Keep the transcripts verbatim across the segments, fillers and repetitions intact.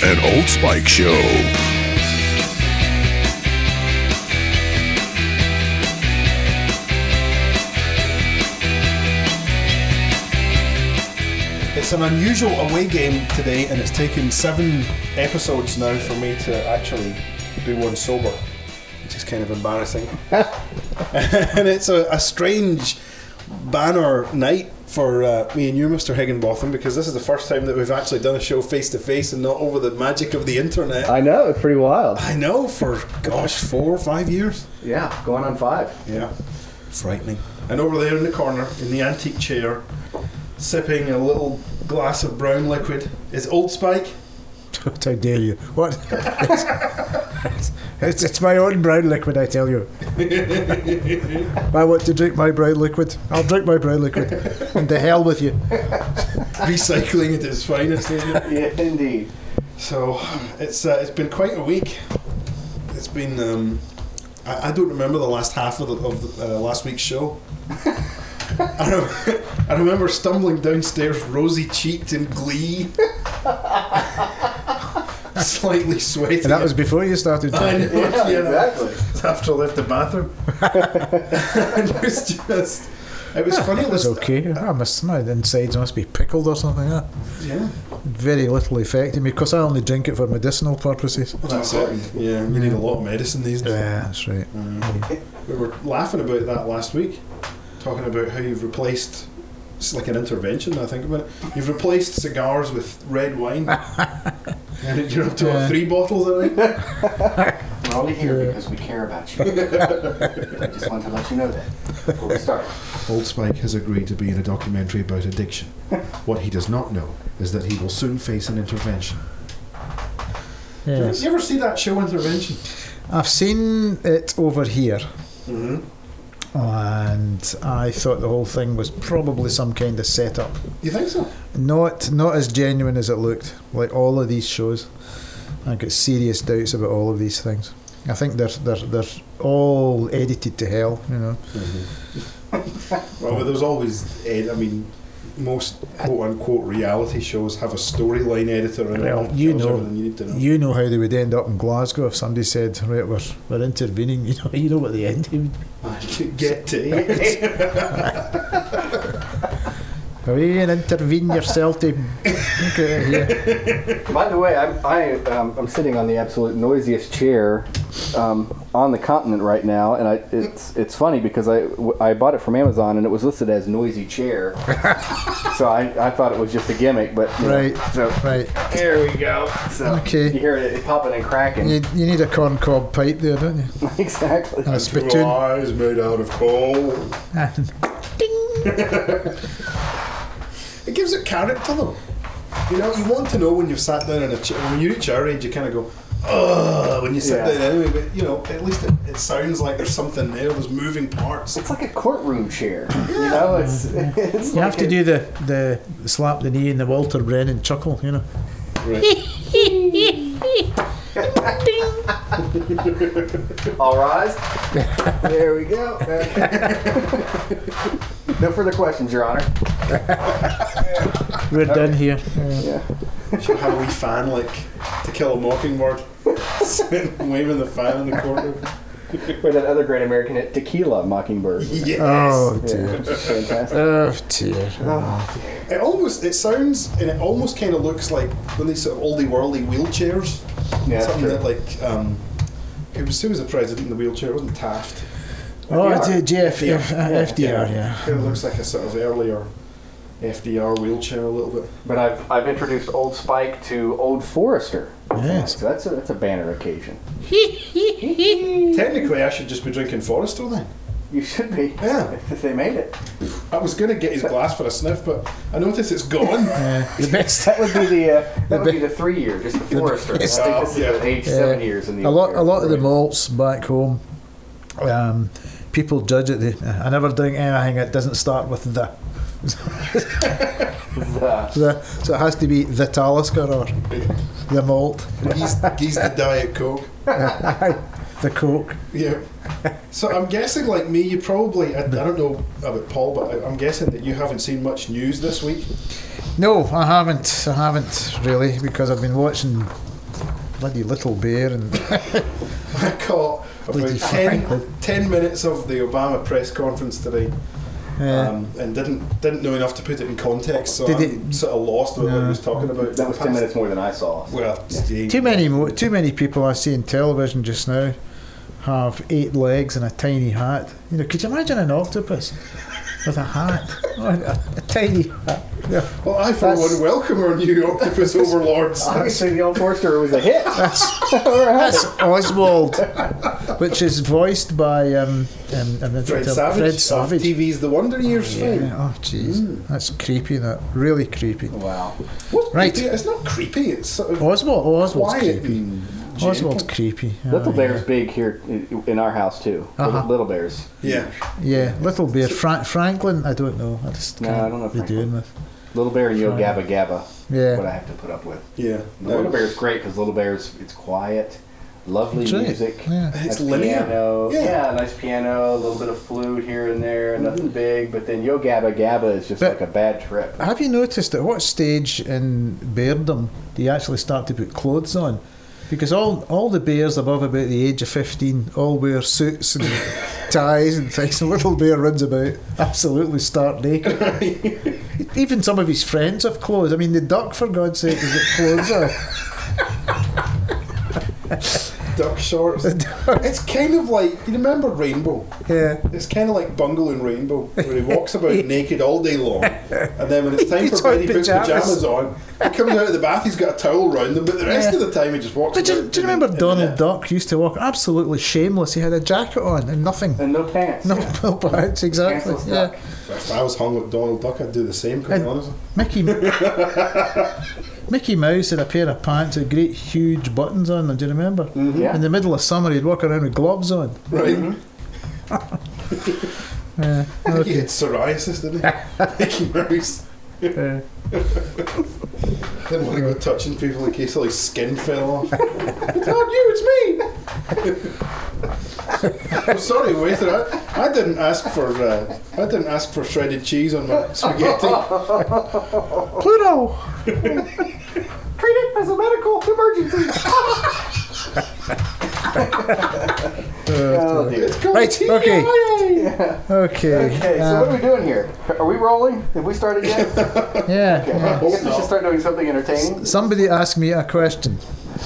An Old Spike Show. It's an unusual away game today, and it's taken seven episodes now for me to actually do one sober, which is kind of embarrassing. And it's a, a strange banner night for uh, me and you, Mister Higginbotham, because this is the first time that we've actually done a show face to face and not over the magic of the internet. I know, it's pretty wild. I know, for gosh, four or five years. Yeah, going on five. Yeah, frightening. And over there in the corner, in the antique chair, sipping a little glass of brown liquid, is Old Spike. How dare you? What? It's, it's, it's my own brown liquid, I tell you. I want to drink my brown liquid. I'll drink my brown liquid. And to hell with you. Recycling at its finest, isn't it? Yeah, indeed. So, it's uh, it's been quite a week. It's been, um, I, I don't remember the last half of, the, of the, uh, last week's show. I, rem- I remember stumbling downstairs rosy-cheeked in glee. Slightly sweaty. And that was before you started I talking. know, Yeah, yeah, exactly. after I left the bathroom. And it was just, it was funny. It was list- okay. I must, my insides must be pickled or something. Huh? Yeah, Very little affected me because I only drink it for medicinal purposes. that's it. Yeah, you need a lot of medicine these days. Yeah, that's right. Mm. We were laughing about that last week, talking about how you've replaced, it's like an intervention now I think about it, you've replaced cigars with red wine. And you're up to Yeah. what, three bottles a night? We're only here because we care about you. I just wanted to let you know that before we start. Old Spike has agreed to be in a documentary about addiction. What he does not know is that he will soon face an intervention. Yes. You ever see that show, Intervention? I've seen it over here. Mm-hmm. And I thought the whole thing was probably some kind of setup. You think so? Not not as genuine as it looked, like all of these shows. I've got serious doubts about all of these things. I think they're they're they're all edited to hell, you know. Mm-hmm. Well, but there's always, ed- I mean, most quote-unquote reality shows have a storyline editor in it. Well, that you tells know, everything you need to know. you know how they would end up in Glasgow if somebody said, right, we're we're intervening. You know, you know what the end would be. Get to it. Go in and intervene yourself to get out here. By the way, I'm I, um, I'm sitting on the absolute noisiest chair um, on the continent right now, and I, it's it's funny because I, I bought it from Amazon and it was listed as noisy chair, so I, I thought it was just a gimmick, but you know, Right, so right. there we go. So Okay. you hear it, it popping and cracking. You, you need a corn cob pipe there, don't you? Exactly. And a spittoon. Eyes made out of coal. It gives it character though. You know, you want to know when you've sat down in a chair. When you reach our age, you kind of go, ugh, when you sit Yeah. down anyway. But, you know, at least it, it sounds like there's something there, there's moving parts. It's like a courtroom chair. You know, it's it's You like have to a- do the, the slap the knee and the Walter Brennan chuckle, you know. Right. All rise. There we go. No further questions, Your Honor. We're done here. Yeah. Should have a wee fan like To Kill a Mockingbird. Sitting, waving the fan in the corner. Or that other great American hit, Tequila Mockingbird. Yes. Oh Yeah, dear. fantastic. Oh dear. Oh, It almost, it sounds, and it almost kind of looks like one of these sort of oldie worldy wheelchairs. yeah, that's Something true. that like, um, who was, who was the president in the wheelchair? It wasn't Taft. Oh, F D R. it's J F, Yeah. uh, F D R, yeah. Kind of looks like a sort of earlier F D R wheelchair a little bit. But I've I've introduced Old Spike to Old Forester. Yes. So that's a that's a banner occasion. Technically, I should just be drinking Forester then. You should be. Yeah. If they made it. I was going to get his glass for a sniff, but I noticed it's gone. Uh, the best. That would be the uh, that would be the three year, just the Forester. I best- think this is Yeah. at age Yeah. seven years in the A lot, a lot of the right. malts back home, um, people judge it. They, I never drink anything that doesn't start with the. The- the so it has to be the Talisker or the malt, He's, he's the Diet Coke. the Coke. Yeah. So I'm guessing, like me, you probably, I, I don't know about Paul, but I, I'm guessing that you haven't seen much news this week. No, I haven't. I haven't really because I've been watching bloody Little Bear and I caught Bloody about ten, Franklin. ten minutes of the Obama press conference today. uh, Um, and didn't didn't know enough to put it in context, so Did I'm it- sort of lost with what No. he was talking about. That was ten minutes more than I saw. Well, yeah. too many mo- too many people I see in television just now have eight legs and a tiny hat. You know, could you imagine an octopus with a hat? Oh, a, a tiny hat. Yeah. Well, I for That's- one welcome our new octopus overlords. Obviously, the old Forster was a hit. That's, We're at that's it. Oswald, which is voiced by um, um, um, Fred Fred Savage, Fred of Savage. T V's The Wonder Years fame. Yeah. Oh, jeez, Mm. that's creepy. That really creepy. Wow. What's Right. creepy? It's not creepy. It's sort of Oswald, oh, Oswald's quiet creepy. and gentle. Oswald's creepy. Little Oh, Bear's big here in, in our house too. Uh-huh. Little, little Bear's. Yeah. Yeah, Little Bear. Fra- Franklin, I don't know. I just No, can't I don't know be Franklin. doing with. Little Bear and Yo Fine. Gabba Gabba. Yeah. What I have to put up with. Yeah. The Little Bear's great because Little Bear's it's quiet, lovely That's right, music. yeah. It's nice linear. Piano. Yeah. Yeah. nice piano, a little bit of flute here and there, nothing big. But then Yo Gabba Gabba is just But- like a bad trip. Have you noticed at what stage in beardom do you actually start to put clothes on? Because all all the bears above about the age of fifteen all wear suits and ties and things. And Little Bear runs about absolutely stark naked. Even some of his friends have clothes. I mean, the duck, for God's sake, has got clothes on. Duck shorts. It's kind of like, you remember Rainbow? Yeah. It's kind of like Bungle in Rainbow, where he walks about naked all day long, and then when it's time He's for bed, on he puts pyjamas. pajamas on. He comes out of the bath, he's got a towel round him, but the rest Yeah. of the time he just walks But do, about. you- do you in- remember in Donald the- Duck used to walk absolutely shameless? He had a jacket on and nothing. And no pants. No, yeah. no pants, exactly. Pantsless Yeah. duck. If I was hung with Donald Duck, I'd do the same, quite And- honestly. Mickey Mickey Mouse had a pair of pants with great huge buttons on them, do you remember? Yeah. In the middle of summer he'd walk around with gloves on. Right? Yeah. I think he Okay. had psoriasis, didn't he? Mickey Mouse. Uh, Didn't want to go touching people in case all his skin fell off. It's not you, it's me. I'm sorry, waiter. I, I didn't ask for uh, I didn't ask for shredded cheese on my spaghetti. Pluto! Treat it as a medical emergency. Oh, dear. It's called Right, T I A. okay. Okay. Okay, so uh, what are we doing here? Are we rolling? Have we started yet? yeah. Okay. yeah. I guess we should start doing something entertaining. Somebody asked me a question.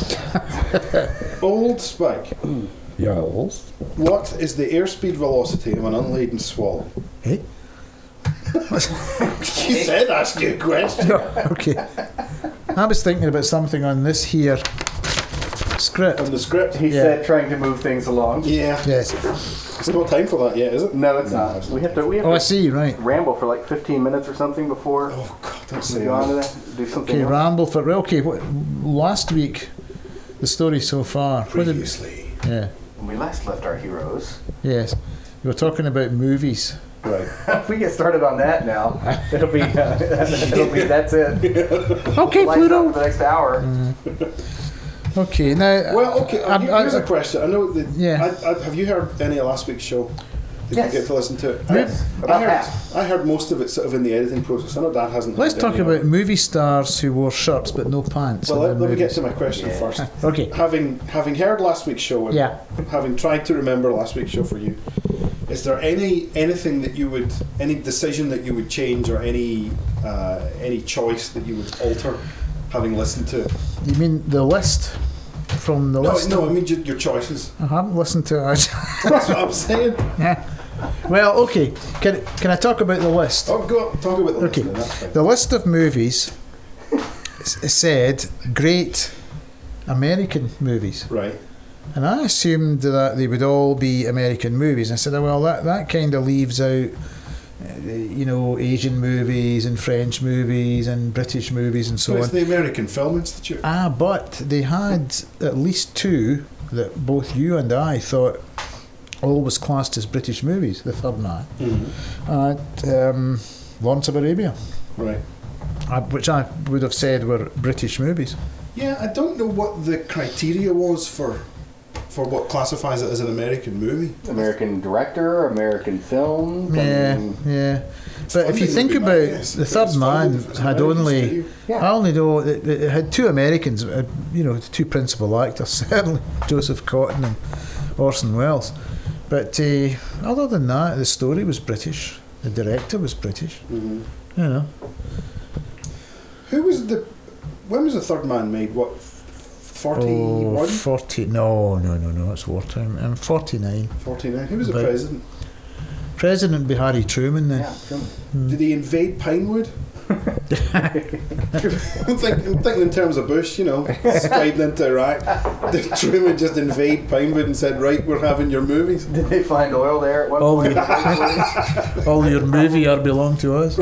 Old Spike. Yes. What is the airspeed velocity of an unladen swallow? Hey? You said ask you a question. No, okay. I was thinking about something on this here script. On the script. He Yeah. said trying to move things along. Yeah. Yes. It's not time for that yet, is it? No, it's not. We have to. We have Oh, I to see, right. ramble for like fifteen minutes or something before Oh God, don't we say go on to that. that. Do something Okay, else. ramble for. Okay, what, last week, the story so far. What did- Previously. yeah. When we last left our heroes. Yes. We were talking about movies. Right. If we get started on that now, it'll be. Uh, it'll be. That's it. Okay, Lights out Pluto. for the next hour. Okay, now. Well, okay. I- I- here's a question. I know that. Yeah. I, I, have you heard any of last week's show? Did Yes. you get to listen to it? Yes, I, I about heard. half. I heard most of it sort of in the editing process. I know Dad hasn't. Let's heard talk any of about it. movie stars who wore shirts but no pants. Well, in let, their let me get movies. to my question Yeah. first. Okay. Having having heard last week's show, and Yeah. having tried to remember last week's show for you, is there any anything that you would, any decision that you would change, or any uh, any choice that you would alter, having listened to it? You mean the list from the No, list? no, I mean ju- your choices. I haven't listened to it. That's what I'm saying. Yeah. Well, okay. Can can I talk about the list? Oh, go on, talk about the Okay. list then, that's fine. The list of movies s- said great American movies, Right. and I assumed that they would all be American movies. I said, oh, well, that that kind of leaves out, uh, you know, Asian movies and French movies and British movies and so So it's on. the American Film Institute. Ah, but they had at least two that both you and I thought all was classed as British movies. The third man, Mhm. and um, Lawrence of Arabia, Right. uh, which I would have said were British movies. Yeah, I don't know what the criteria was for for what classifies it as an American movie. American director, American film. Yeah, I mean, yeah. But if you funding think would be about my guess. The If Third it's Man, funded, if it's an had American only studio. Yeah. I only know it, it had two Americans, uh, you know, the two principal actors, certainly Joseph Cotton and Orson Welles. But uh, other than that, the story was British. The director was British. Mhm. You know, Who was the? When was The Third Man made? What? oh, Forty-one. forty. No, no, no, no. It's wartime. I'm forty-nine. Forty-nine. Who was the About- president? President would be Harry Truman then. yeah, film. Did he invade Pinewood? I'm, think, I'm thinking in terms of Bush, you know, sliding into Iraq. Did Truman just invade Pinewood and said, "Right, we're having your movies"? Did they find oil there at one All point? your, all your movie are belong to us.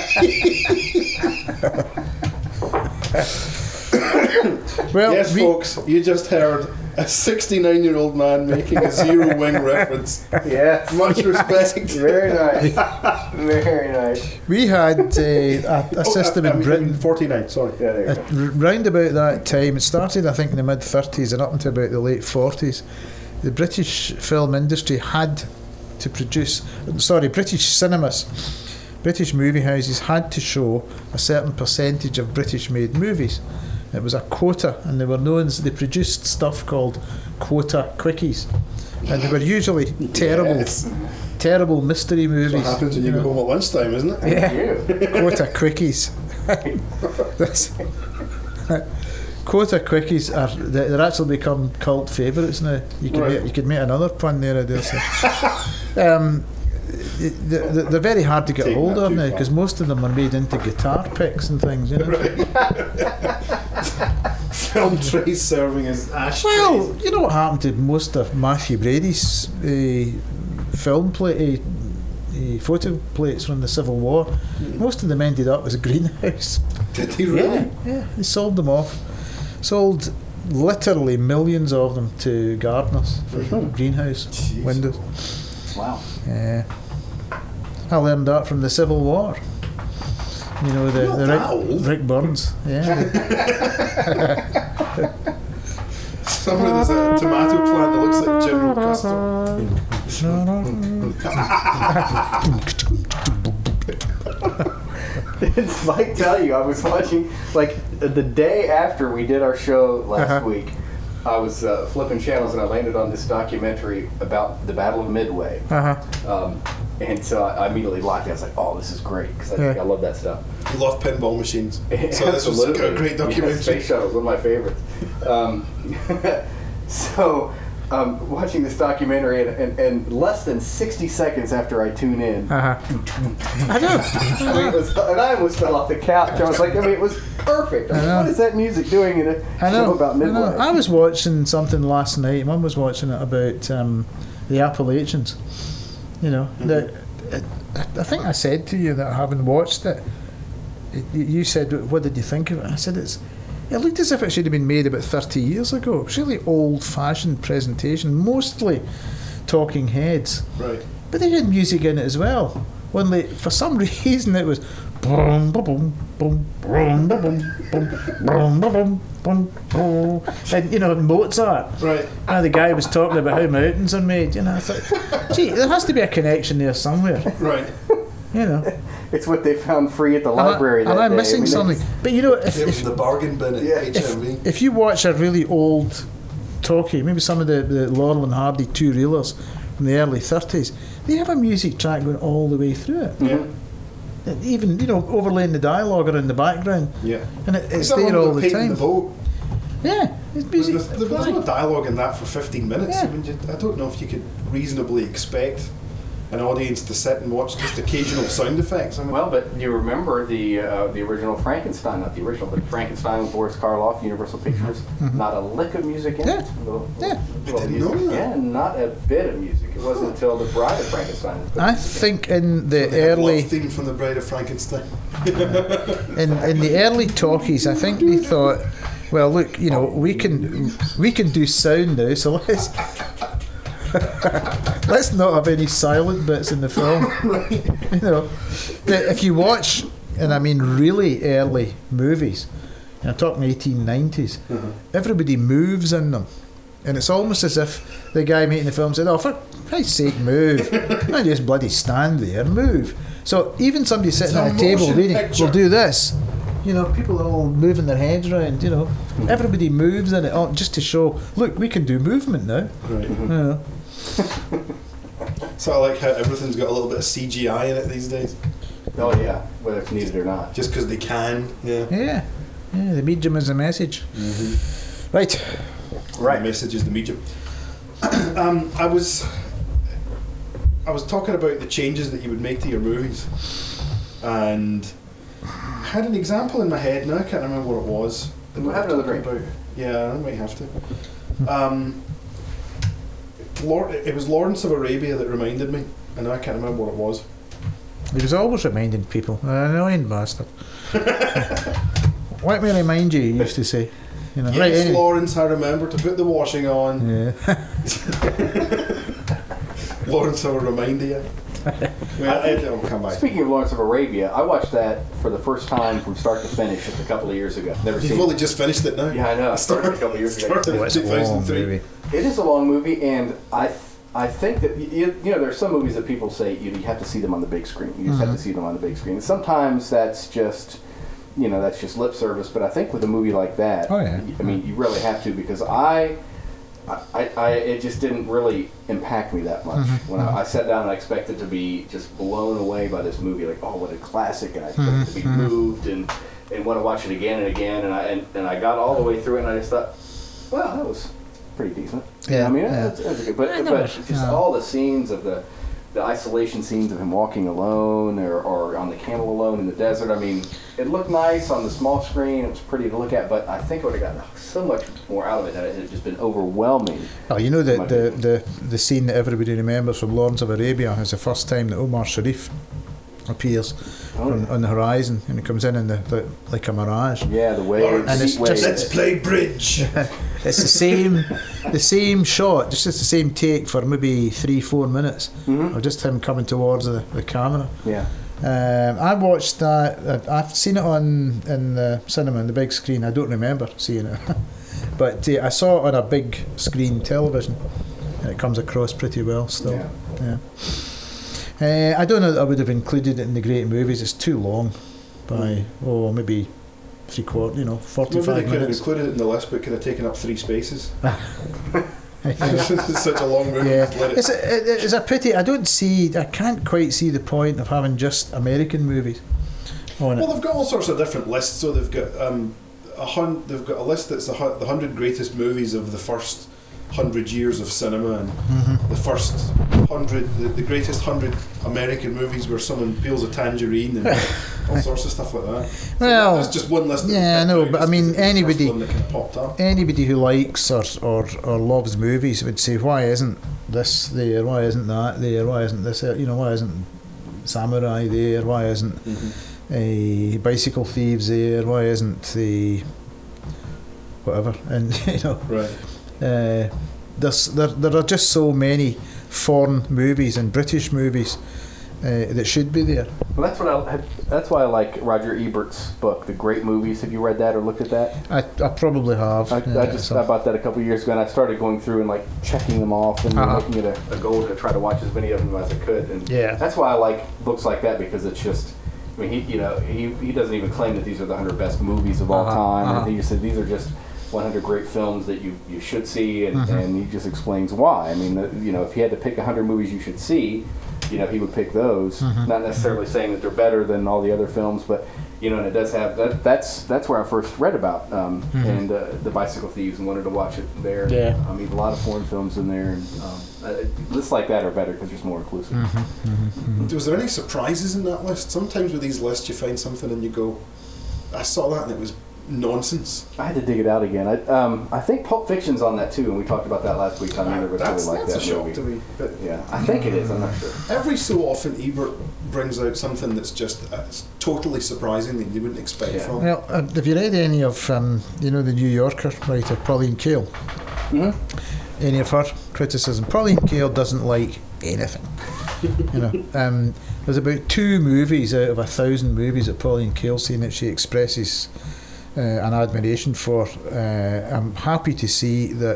Well, Yes, we, folks, you just heard a sixty-nine-year-old man making a Zero Wing reference. Yes. Much respect. Very nice. Very nice. we had uh, a, a system Oh, I in mean, Britain. forty-nine, sorry. Yeah, there you Uh, go. r- round about that time, it started I think in the mid thirties and up until about the late forties, the British film industry had to produce, sorry, British cinemas, British movie houses had to show a certain percentage of British made movies. It was a quota, and they were known as, they produced stuff called quota quickies, and they were usually terrible, Yes. terrible mystery That's movies. what happens when you go home at lunchtime, isn't it? Yeah. You. Quota quickies. That's, quota quickies are they- they're actually become cult favourites now. You could Right. make, you could make another pun there, I dare say. um, they- they- they're very hard to get Taking hold that of too now far. because most of them are made into guitar picks and things. You know. Film trays serving as ashtrays. Well, you know what happened to most of Matthew Brady's uh, film plate, uh, uh, photo plates from the Civil War? Most of them ended up as a greenhouse. Did he really? Yeah, yeah, they sold them off. Sold literally millions of them to gardeners for greenhouse Jeez. windows. Wow. Yeah. I learned that from the Civil War. You know, the, Not the that Rick, old. Rick Burns. Yeah. Somewhere there's a tomato plant that looks like General Custer. It's like tell you, I was watching like the day after we did our show last Uh-huh. week. I was uh, flipping channels and I landed on this documentary about the Battle of Midway, Uh-huh. um, and so I I immediately locked it. I was like, "Oh, this is great," because I, Yeah. I love that stuff. He loved pinball machines. So this was Absolutely. a great Yeah, documentary. Space Shuttle was one of my favorites. Um, so, um, watching this documentary, and, and, and less than sixty seconds after I tune in, Uh-huh. I know. I mean, it was, and I almost fell off the couch. I was like, I mean, it was perfect. I mean, I know. what is that music doing in a I know. show about I, Midway? know. I was watching something last night. Mum was watching it about um, the Appalachians. You know, the, it, I think I said to you that I haven't watched it. it. You said, "What did you think of it?" I said, "It's." It looked as if it should have been made about thirty years ago. It was really old-fashioned presentation, mostly talking heads. Right. But they had music in it as well. Only for some reason it was boom, boom, boom, boom, boom, boom, boom, boom, boom, boom, and you know Mozart. Right. And the guy was talking about how mountains are made. You know, I thought, gee, there has to be a connection there somewhere. Right. You know, It's what they found free at the am I, library that am I day. missing mean, something? it's- But you know, if, It was if, the bargain bin at Yeah. H M V. if you watch a really old talkie, maybe some of the, the Laurel and Hardy two reelers from the early thirties, they have a music track going all the way through it. Yeah. And even, you know, overlaying the dialogue or in the background. Yeah. And it, it's Is that there one all with the painting time. The boat? Yeah, it's There's, music. there's, there's no dialogue in that for fifteen minutes. Yeah. I mean, you, I don't know if you could reasonably expect an audience to sit and watch just occasional sound effects. I mean, Well, but you remember the uh, the original Frankenstein, not the original, but Frankenstein with Boris Karloff, Universal Pictures. Not a lick of music in Yeah. it. Little, Yeah. little I didn't music. know that. Yeah, not a bit of music. It wasn't until The Bride of Frankenstein. was put I together. think in the they had early love theme from The Bride of Frankenstein. in, in the early talkies, I think they thought, well, look, you know, we can we can do sound now, so let's let's not have any silent bits in the film. You know, that if you watch, and I mean really early movies, and I'm talking eighteen nineties, everybody moves in them. And it's almost as if the guy making the film said, oh, for Christ's sake, move. Not just bloody stand there, move. So even somebody sitting It's a at a table motion reading, picture. will do this. You know, people are all moving their heads around, you know. Everybody moves in it oh, just to show, look, we can do movement now. Right. You know. So I like how everything's got a little bit of C G I in it these days. Oh yeah, whether it's needed or not. Just because they can, yeah. Yeah. Yeah, the medium is a message. Mm-hmm. Right. Right. The message is the medium. um, I was, I was talking about the changes that you would make to your movies, and I had an example in my head. Now I can't remember what it was. We'll have another drink. About. Yeah, I might have to. Um, Lord, it was Lawrence of Arabia that reminded me, and I can't remember what it was. He was always reminding people. An annoying bastard. Let me remind you, he used to say. You know, Yes, right, anyway. Lawrence, I remember to put the washing on. Yeah. Lawrence, I will remind you. Well, it, it'll come back. Speaking of Lawrence of Arabia, I watched that for the first time from start to finish just a couple of years ago. Never You've seen only it. just finished it now. Yeah, I know. I started a couple of years ago. Started in Oh, it's a two long thousand three. movie. It is a long movie, and I I think that you, you know there's some movies that people say you, you have to see them on the big screen. You just Mhm. have to see them on the big screen. And sometimes that's just you know that's just lip service. But I think with a movie like that, Oh, yeah. I mean you really have to because I. I, I, it just didn't really impact me that much. Mhm, When I, I sat down and I expected to be just blown away by this movie, like, oh, what a classic, and I expected to be Mhm, mhm. moved and, and want to watch it again and again, and I and, and I got all the way through it, and I just thought, well, that was pretty decent. You know, Yeah, I mean, yeah. that's, that's good. But, I know but it, just yeah. all the scenes of the the isolation scenes of him walking alone or, or on the camel alone in the desert. I mean, it looked nice on the small screen. It was pretty to look at, but I think I would have gotten so much more out of it that it had just been overwhelming. Oh, you know the, My the, opinion. the, the scene that everybody remembers from Lawrence of Arabia is the first time that Omar Sharif appears Oh, on, yeah. on the horizon, and he comes in in the, the like a mirage. Yeah, the way Lawrence, And it's heat waves. just- let's play bridge. It's the same, the same shot, just it's the same take for maybe three, four minutes Mhm. of just him coming towards the, the camera. Yeah. Um, I watched that. I- I've seen it on in the cinema on the big screen. I don't remember seeing it, but uh, I saw it on a big screen television, and it comes across pretty well still. Yeah. Yeah. Uh, I don't know that I would have included it in the great movies. It's too long, by oh maybe three quarter, you know, Maybe they forty-five could have minutes. included it in the list, but could have taken up three spaces. It's such a long movie. Yeah, Let it- it's a, it- it's a pity. I don't see. I can't quite see the point of having just American movies on it. Well, they've got all sorts of different lists. So they've got um, a hun- They've got a list that's the, hu- the hundred greatest movies of the first hundred years of cinema, and Mhm. the first hundred, the, the greatest hundred American movies where someone peels a tangerine and all sorts of stuff like that. So Well, that's just one list. that yeah, I they know, picked but out I mean, just 'cause it was the first anybody- one that kind of popped up. Anybody who likes or, or or loves movies would say, why isn't this there? Why isn't that there? Why isn't this there? You know, why isn't Samurai there? Why isn't Mm-hmm. a Bicycle Thieves there? Why isn't the whatever? And you know, Right. uh, there's there there are just so many foreign movies and British movies uh, that should be there. Well, that's what I. That's why I like Roger Ebert's book, The Great Movies. Have you read that or looked at that? I, I probably have. I, yeah, I just so- I bought that a couple of years ago, and I started going through and like checking them off and Uh-huh. making it a, a goal to try to watch as many of them as I could. And Yeah. that's why I like books like that because it's just. I mean, he you know he, he doesn't even claim that these are the hundred best movies of all Uh-huh, time. uh-huh. And he just said these are just one hundred great films that you you should see, and, Mhm. and he just explains why. I mean, the, you know, if he had to pick one hundred movies you should see, you know, he would pick those. Mhm. Not necessarily saying that they're better than all the other films, but you know, and it does have that. That's that's where I first read about um, Mhm. and uh, the Bicycle Thieves and wanted to watch it there. Yeah. I mean, a lot of foreign films in there, and um, uh, lists like that are better because it's more inclusive. Mhm, mhm, mhm. Was there any surprises in that list? Sometimes with these lists, you find something and you go, "I saw that and it was nonsense." I had to dig it out again. I um, I think Pulp Fiction's on that too, and we talked about that last week. I never really That's, liked that's that a shock movie. to me. But Yeah, I think it is. I'm not sure. every so often, Ebert brings out something that's just uh, it's totally surprising that you wouldn't expect Yeah. from. Well, uh, have you read any of um, you know the New Yorker writer Pauline Kael? hmm Any of her criticism? Pauline Kael doesn't like anything. You know, um, there's about two movies out of a thousand movies that Pauline Kael's seen that she expresses uh, an admiration for. Uh, I'm happy to see that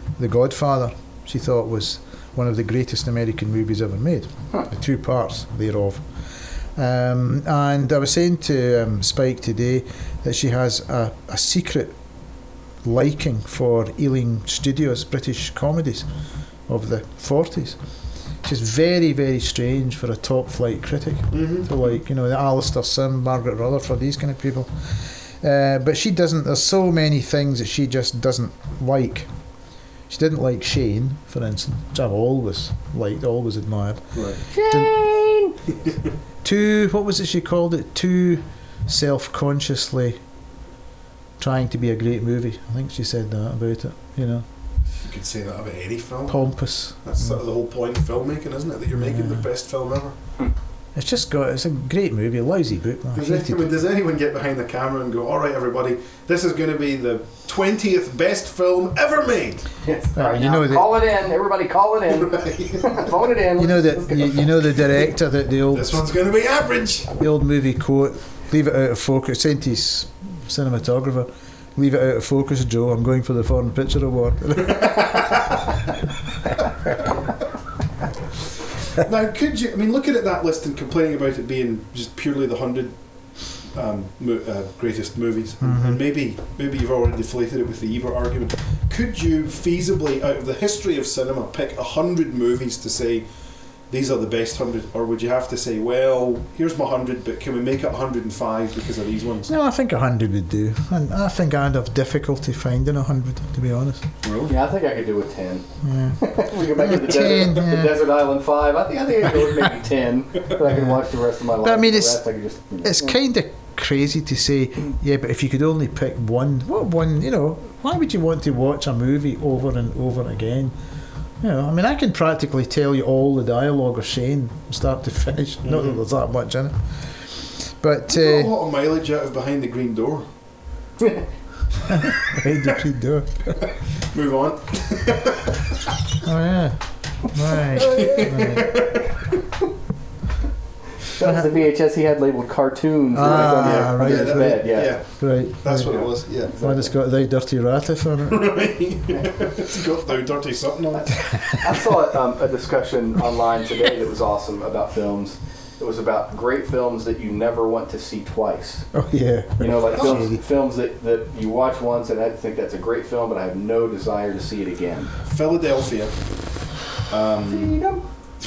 The Godfather, she thought was one of the greatest American movies ever made. Huh. The two parts thereof. Um, and I was saying to um, Spike today that she has a, a secret liking for Ealing Studios British comedies of the forties. Which is very, very strange for a top flight critic Mm-hmm. to like, you know, the Alistair Sim, Margaret Rutherford, these kind of people. Uh, but she doesn't, there's so many things that she just doesn't like. She didn't like Shane, for instance, which I've always liked, always admired. Right. Shane! Too, what was it she called it? Too self-consciously trying to be a great movie. I think she said that about it, you know. You could say that about any film. Pompous. That's sort of the whole point of filmmaking, isn't it? That you're making the Yeah. best film ever. It's just got, it's a great movie, a lousy book. I Does, hated anyone, it. does anyone get behind the camera and go, all right, everybody, this is going to be the twentieth best film ever made? Yes. Uh, All right, you now, know that- call it in. Everybody call it in. Right. Phone it in. You know Let's that go. you, you know the director that the old This one's going to be average. the old movie quote, leave it out of focus, sent to his cinematographer, leave it out of focus, Joe, I'm going for the Foreign Picture Award. Now, could you, I mean, looking at that list and complaining about it being just purely the hundred um, mo- uh, greatest movies, Mhm. and maybe maybe you've already deflated it with the Ebert argument, could you feasibly, out of the history of cinema, pick a hundred movies to say, these are the best hundred, or would you have to say, well, here's my hundred, but can we make it one hundred and five because of these ones? No, I think a hundred would do. And I think I'd have difficulty finding a hundred, to be honest. Really? Yeah, I think I could do with ten. Yeah. We go back to the, ten, desert, yeah. the Desert Island Five. I think I think I could go with maybe ten, but I can watch the rest of my life. I mean, The it's- rest I could just, It's yeah. kind of crazy to say, yeah, but if you could only pick one, what one, you know, why would you want to watch a movie over and over again? You know, I mean, I can practically tell you all the dialogue of Shane, start to finish. Not that Mhm. there's that much in it. But, You got a uh, lot of mileage out of Behind the Green Door. how did you do it? Move on. Oh, yeah. Right. right. That was the V H S he had labeled cartoons. Ah, on the, right, on the that- bed, yeah. Right. That's right. what it was, yeah. One that's got the dirty ratiff on it. Right. It's got the dirty something on it. I saw um, a discussion online today that was awesome about films. It was about great films that you never want to see twice. Oh, yeah. You know, like Oh. films, films that, that you watch once and I think that's a great film, but I have no desire to see it again. Philadelphia. Um, Freedom.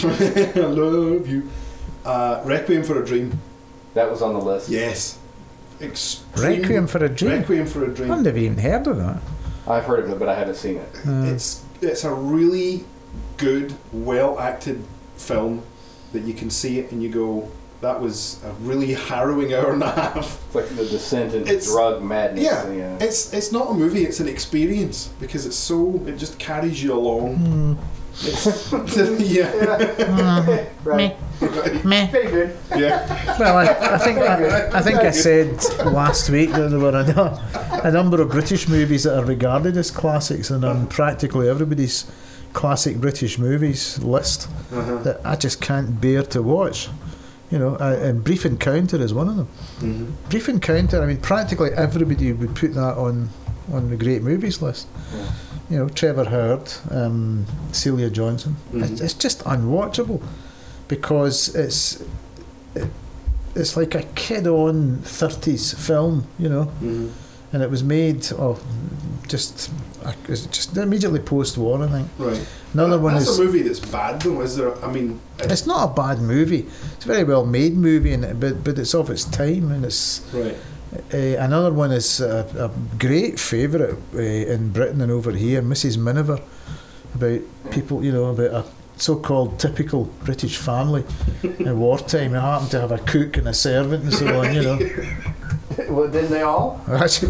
I love you. Uh, Requiem for a Dream. That was on the list. Yes. Extreme- Requiem for a Dream. Requiem for a Dream. I've never even heard of that. I've heard of it, but I haven't seen it. Uh, It's it's a really good, well acted film that you can see it and you go, that was a really harrowing hour and a half. It's like the descent into It's- drug madness. Yeah, yeah. it's it's not a movie, it's an experience because it's so it just carries you along. hmm. It's, yeah, Uh, Right. meh. Very good. yeah. Well, I, I think I, I think I said last week that there were a, nu- a number of British movies that are regarded as classics and on practically everybody's classic British movies list Uh-huh. that I just can't bear to watch. You know, uh, and Brief Encounter is one of them. Mhm. Brief Encounter, I mean, practically everybody would put that on, on the great movies list. Yeah. You know, Trevor Howard, um, Celia Johnson. Mhm. It's, it's just unwatchable because it's it, it's like a kid-on thirties film, you know, Mhm. and it was made oh, just uh, it's just immediately post-war, I think. Right. Another That- one that's is a movie that's bad though, is there? I mean, it- it's not a bad movie. It's a very well made movie, and it, but but it's of its time, and it's. right. Uh, another one is a, a great favourite uh, in Britain and over here, Missus Miniver, about people, you know, about a so-called typical British family in wartime. They happen to have a cook and a servant and so on, you know. Well, didn't they all?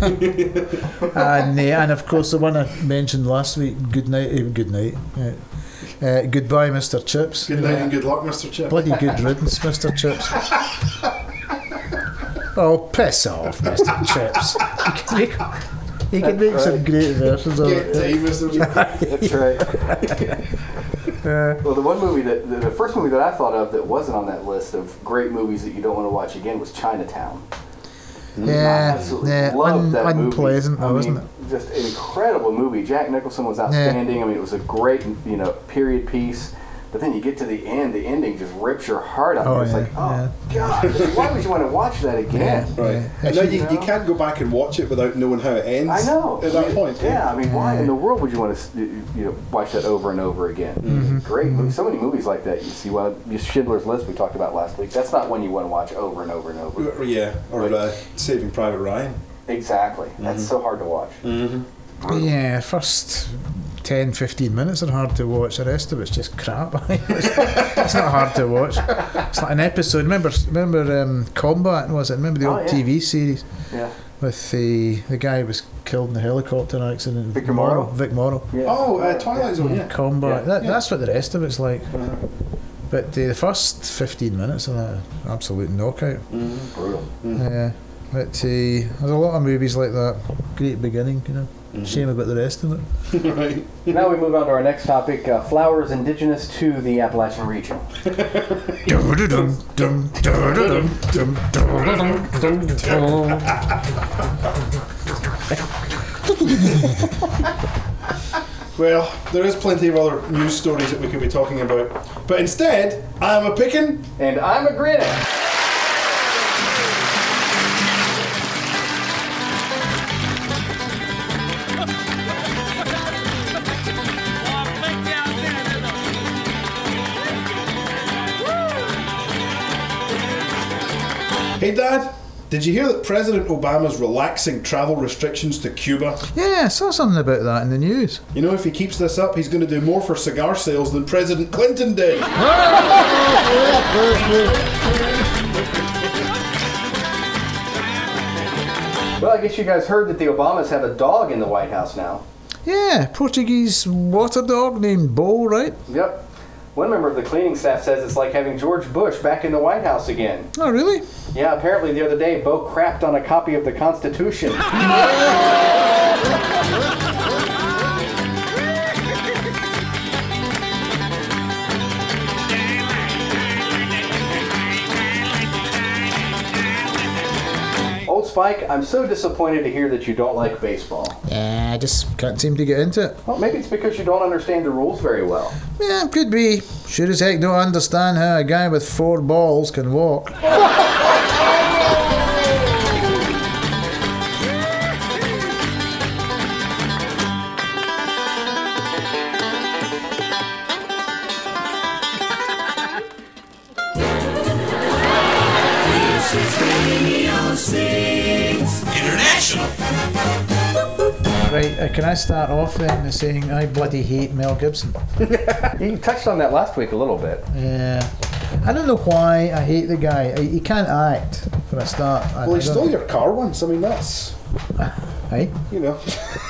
and uh, and of course the one I mentioned last week, Good Night, uh, Good Night, uh, uh, Goodbye, Mister Chips. Good you night know. and good luck, Mister Chip. Bloody good riddance, Mister Chips. Oh, piss off, Mister Chips. You can make, you can make some great versions of Get it. time, Mister Chip. That's right. Uh, Well, the one movie that the, the first movie that I thought of that wasn't on that list of great movies that you don't want to watch again was Chinatown. Yeah, I absolutely yeah, loved un- that movie. unpleasant, though, I wasn't mean, just an incredible movie. Jack Nicholson was outstanding. I mean, it was a great, you know, period piece. But then you get to the end, the ending just rips your heart out. Oh, it's yeah, like, oh, yeah. God, why would you want to watch that again? Yeah. Right. Yeah. No, you, You you know? can't go back and watch it without knowing how it ends. I know. At that I mean, point. Yeah, I mean, why in the world would you want to, you know, watch that over and over again? Mm-hmm. Great movie. So many movies like that. You see, well, Schindler's List we talked about last week. That's not one you want to watch over and over and over. Yeah, or uh, Saving Private Ryan. Exactly. That's so hard to watch. Mm-hmm. Yeah, first ten, fifteen minutes are hard to watch. The rest of it's just crap. it's, it's not hard to watch. It's like an episode. Remember, remember um, Combat? Was it? Remember the Oh, old yeah. T V series Yeah. with the the guy who was killed in a helicopter accident? Victor Morrow? Vic Morrow. Yeah. Oh, uh, Twilight Zone, yeah. Combat. Yeah. That, Yeah. That's what the rest of it's like. But uh, the first fifteen minutes of that, absolute knockout. Mm-hmm. Brutal. Yeah. But uh, there's a lot of movies like that. Great beginning, you know. Shame about the rest of it. Right. Now we move on to our next topic, uh, flowers indigenous to the Appalachian region. Well, there is plenty of other news stories that we could be talking about. But instead, I'm a picking. And I'm a grinning. Hey, Dad, did you hear that President Obama's relaxing travel restrictions to Cuba? Yeah, I saw something about that in the news. You know, if he keeps this up, he's going to do more for cigar sales than President Clinton did. Well, I guess you guys heard that the Obamas have a dog in the White House now. Yeah, Portuguese water dog named Bo, right? Yep. One member of the cleaning staff says it's like having George Bush back in the White House again. Oh, really? Yeah, apparently the other day, Bo crapped on a copy of the Constitution. Old Spike, I'm so disappointed to hear that you don't like baseball. Yeah, I just can't seem to get into it. Well, maybe it's because you don't understand the rules very well. Yeah, could be. Sure as heck don't understand how a guy with four balls can walk. International. Right, uh, can I start off then by saying I bloody hate Mel Gibson? You touched on that last week a little bit. Yeah. I don't know why I hate the guy. I, he can't act, for a start. I, Well, I he don't- stole your car once. I mean, that's, Hey? you know.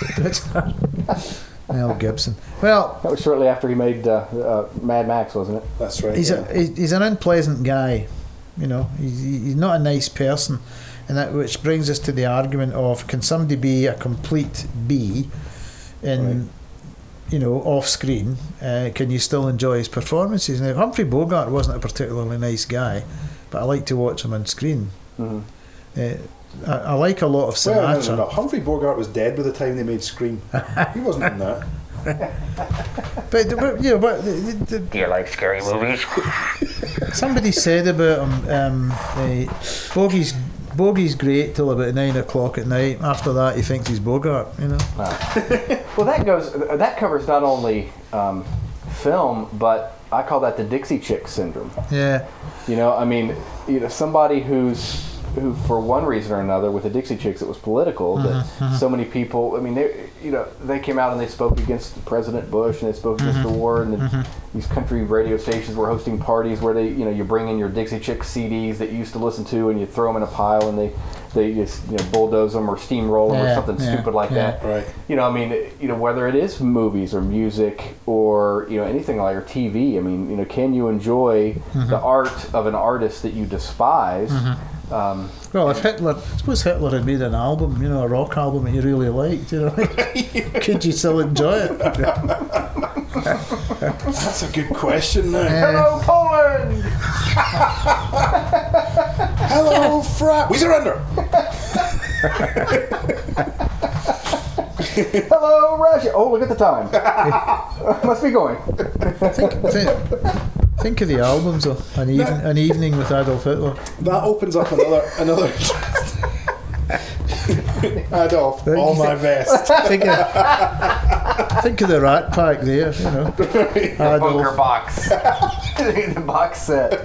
Mel Gibson. Well, That was shortly after he made uh, uh, Mad Max, wasn't it? That's right. he's yeah. a he- he's an unpleasant guy. You know, he's, he's not a nice person, and that which brings us to the argument of can somebody be a complete B in, Right. you know, off screen? Uh, can you still enjoy his performances? Now, Humphrey Bogart wasn't a particularly nice guy, but I like to watch him on screen. Mm-hmm. Uh, I, I like a lot of Well, no, Sinatra. no, no. Humphrey Bogart was dead by the time they made Scream. He wasn't in that. But, but you know, but the, the, the, Do you like scary movies? somebody said about him, um, uh, Bogey's Bogey's great till about nine o'clock at night. After that, he thinks he's Bogart. You know. Well, that goes. That covers not only um, film, but I call that the Dixie Chick syndrome. Yeah. You know, I mean, you know, somebody who's who, for one reason or another, with the Dixie Chicks, it was political. That so many people. I mean, they, you know, they came out and they spoke against President Bush and they spoke against the war. And the, these country radio stations were hosting parties where they, you know, you bring in your Dixie Chick C Ds that you used to listen to, and you throw them in a pile, and they, they just, you know, bulldoze them or steamroll them Yeah, or something yeah, stupid like yeah. that. Right. You know, I mean, you know, whether it is movies or music or, you know, anything like, or T V, I mean, you know, can you enjoy the art of an artist that you despise? Um, Well, if Hitler, suppose Hitler had made an album, you know, a rock album that you really liked, you know, could you still enjoy it? That's a good question now. Hello, Poland! Hello, Fra. We surrender. Hello, Russia. Oh, look at the time. Must be going. think, think, think of the albums though. An, even, an evening with Adolf Hitler. That opens up another another. Adolf, Think- all my best. Think of, think of the Rat Pack there, you know. Bunker Adolf. box. The box set.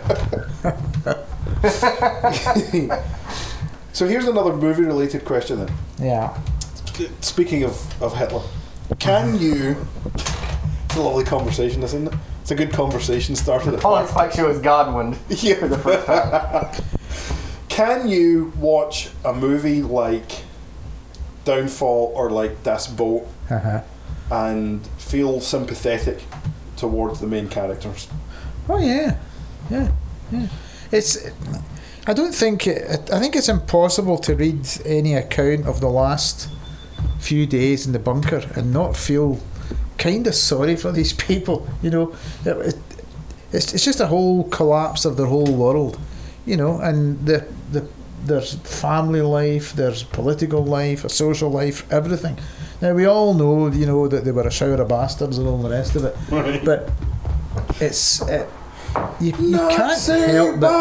So here's another movie-related question then. Yeah. Speaking of, of Hitler, can you... It's a lovely conversation, isn't it? It's a good conversation starter. All on Spike Show is Godwin Yeah. for the first time. Can you watch a movie like Downfall or like Das Boot Uh-huh. and feel sympathetic towards the main characters? Oh yeah, yeah, yeah. It's. I don't think. It, I think it's impossible to read any account of the last few days in the bunker and not feel kind of sorry for these people. You know, it, it, it's it's just a whole collapse of their whole world. You know, and the the there's family life, there's political life, a social life, everything. Now we all know, you know, that they were a shower of bastards and all the rest of it, Right. but it's it, you, you Nazi can't help but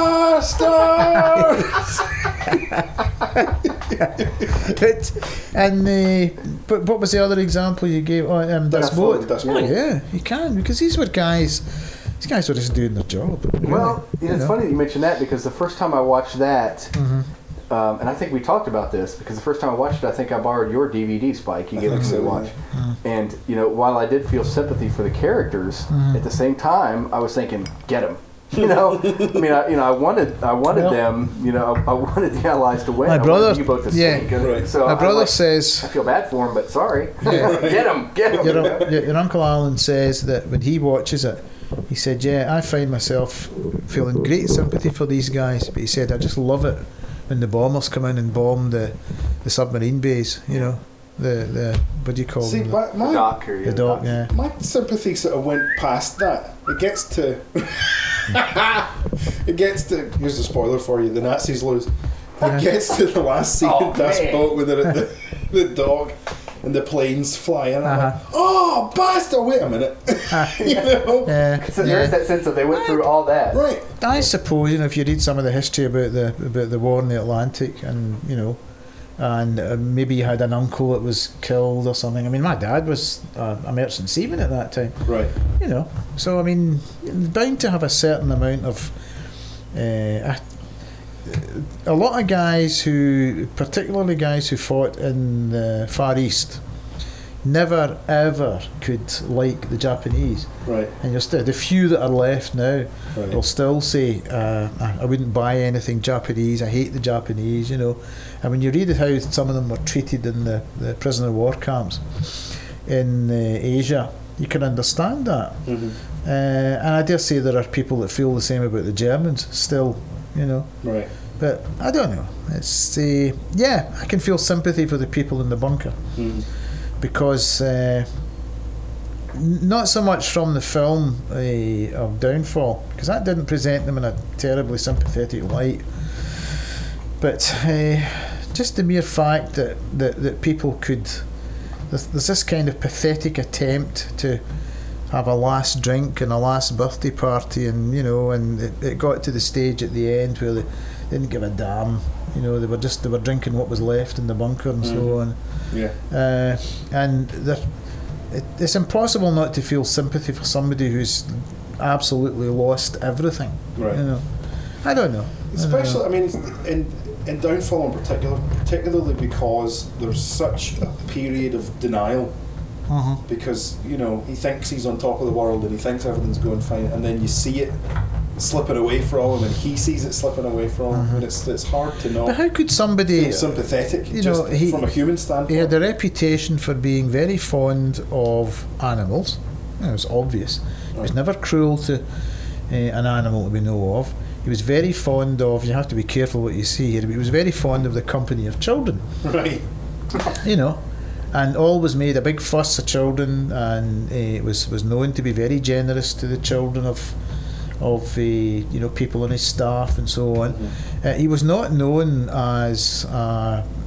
bastards! it, and uh, but what was the other example you gave? Oh, um, Das Das Boot, Boot. Das Oh Boot. yeah, you can, because these were guys. These guys were just doing their job. Really, Well, you yeah, it's know. funny that you mentioned that because the first time I watched that, Mhm. um, and I think we talked about this because the first time I watched it, I think I borrowed your D V D, Spike. You I gave it think to me so, to watch. yeah. And, you know, while I did feel sympathy for the characters, Mhm. at the same time, I was thinking, get them. You know, I mean, I, you know, I wanted, I wanted Well- them. You know, I, I wanted the Allies to win. My I brother- wanted the U-boat to yeah. sink. And Right. So My I, brother like, says I feel bad for him, but sorry. Yeah. Get him, get him. your, your, your Uncle Alan says that when he watches it, he said, yeah, I find myself feeling great sympathy for these guys, but he said, I just love it when the bombers come in and bomb the, the submarine bays, you know, the, the what do you call See, them? my, The my, dock here. The dock, yeah. my sympathy sort of went past that. It gets to... it gets to... Here's the spoiler for you. The Nazis lose. It Yeah. gets to the last scene Oh, of Das man. Boot with the, the, the dog and the planes flying. I'm Uh-huh. like, oh, bastard, wait a minute. you know? Yeah, So there is yeah. that sense of they went through all that. Right. I suppose, you know, if you read some of the history about the about the war in the Atlantic, and you know, and uh, maybe you had an uncle that was killed or something. I mean, my dad was uh, a merchant seaman at that time, Right. you know. So I mean, bound to have a certain amount of. Uh, a, a lot of guys who, particularly guys who fought in the Far East, never ever could like the Japanese. Right. And you're still, the few that are left now Right. will still say, uh, I, I wouldn't buy anything Japanese, I hate the Japanese, you know. And when you read how some of them were treated in the, the prisoner of war camps in uh, Asia, you can understand that. Mm-hmm. Uh, and I dare say there are people that feel the same about the Germans still, you know. Right. But I don't know. It's uh, yeah, I can feel sympathy for the people in the bunker Mm. because uh, n- not so much from the film uh, of Downfall, because that didn't present them in a terribly sympathetic light, but uh, just the mere fact that, that, that people could there's, there's this kind of pathetic attempt to have a last drink and a last birthday party, and you know, and it, it got to the stage at the end where they didn't give a damn, you know, they were just they were drinking what was left in the bunker and so on. Yeah. Uh, and there- it, it's impossible not to feel sympathy for somebody who's absolutely lost everything. Right. You know, I don't know. I don't know. Especially, I mean, in in Downfall in particular, particularly because there's such a period of denial. Mhm. Because you know he thinks he's on top of the world and he thinks everything's going fine, and then you see it slipping away from him, and he sees it slipping away from him, and it's it's hard to But not how could somebody? feel sympathetic, you just know, he- from a human He standpoint. had a reputation for being very fond of animals. You know, it was obvious. He was Right. never cruel to uh, an animal that we know of. He was very fond of. You have to be careful what you see here. But he was very fond of the company of children. Right. You know, and always made a big fuss of children, and uh, was was known to be very generous to the children of of uh, you know, people on his staff and so on. Uh, he was not known as uh,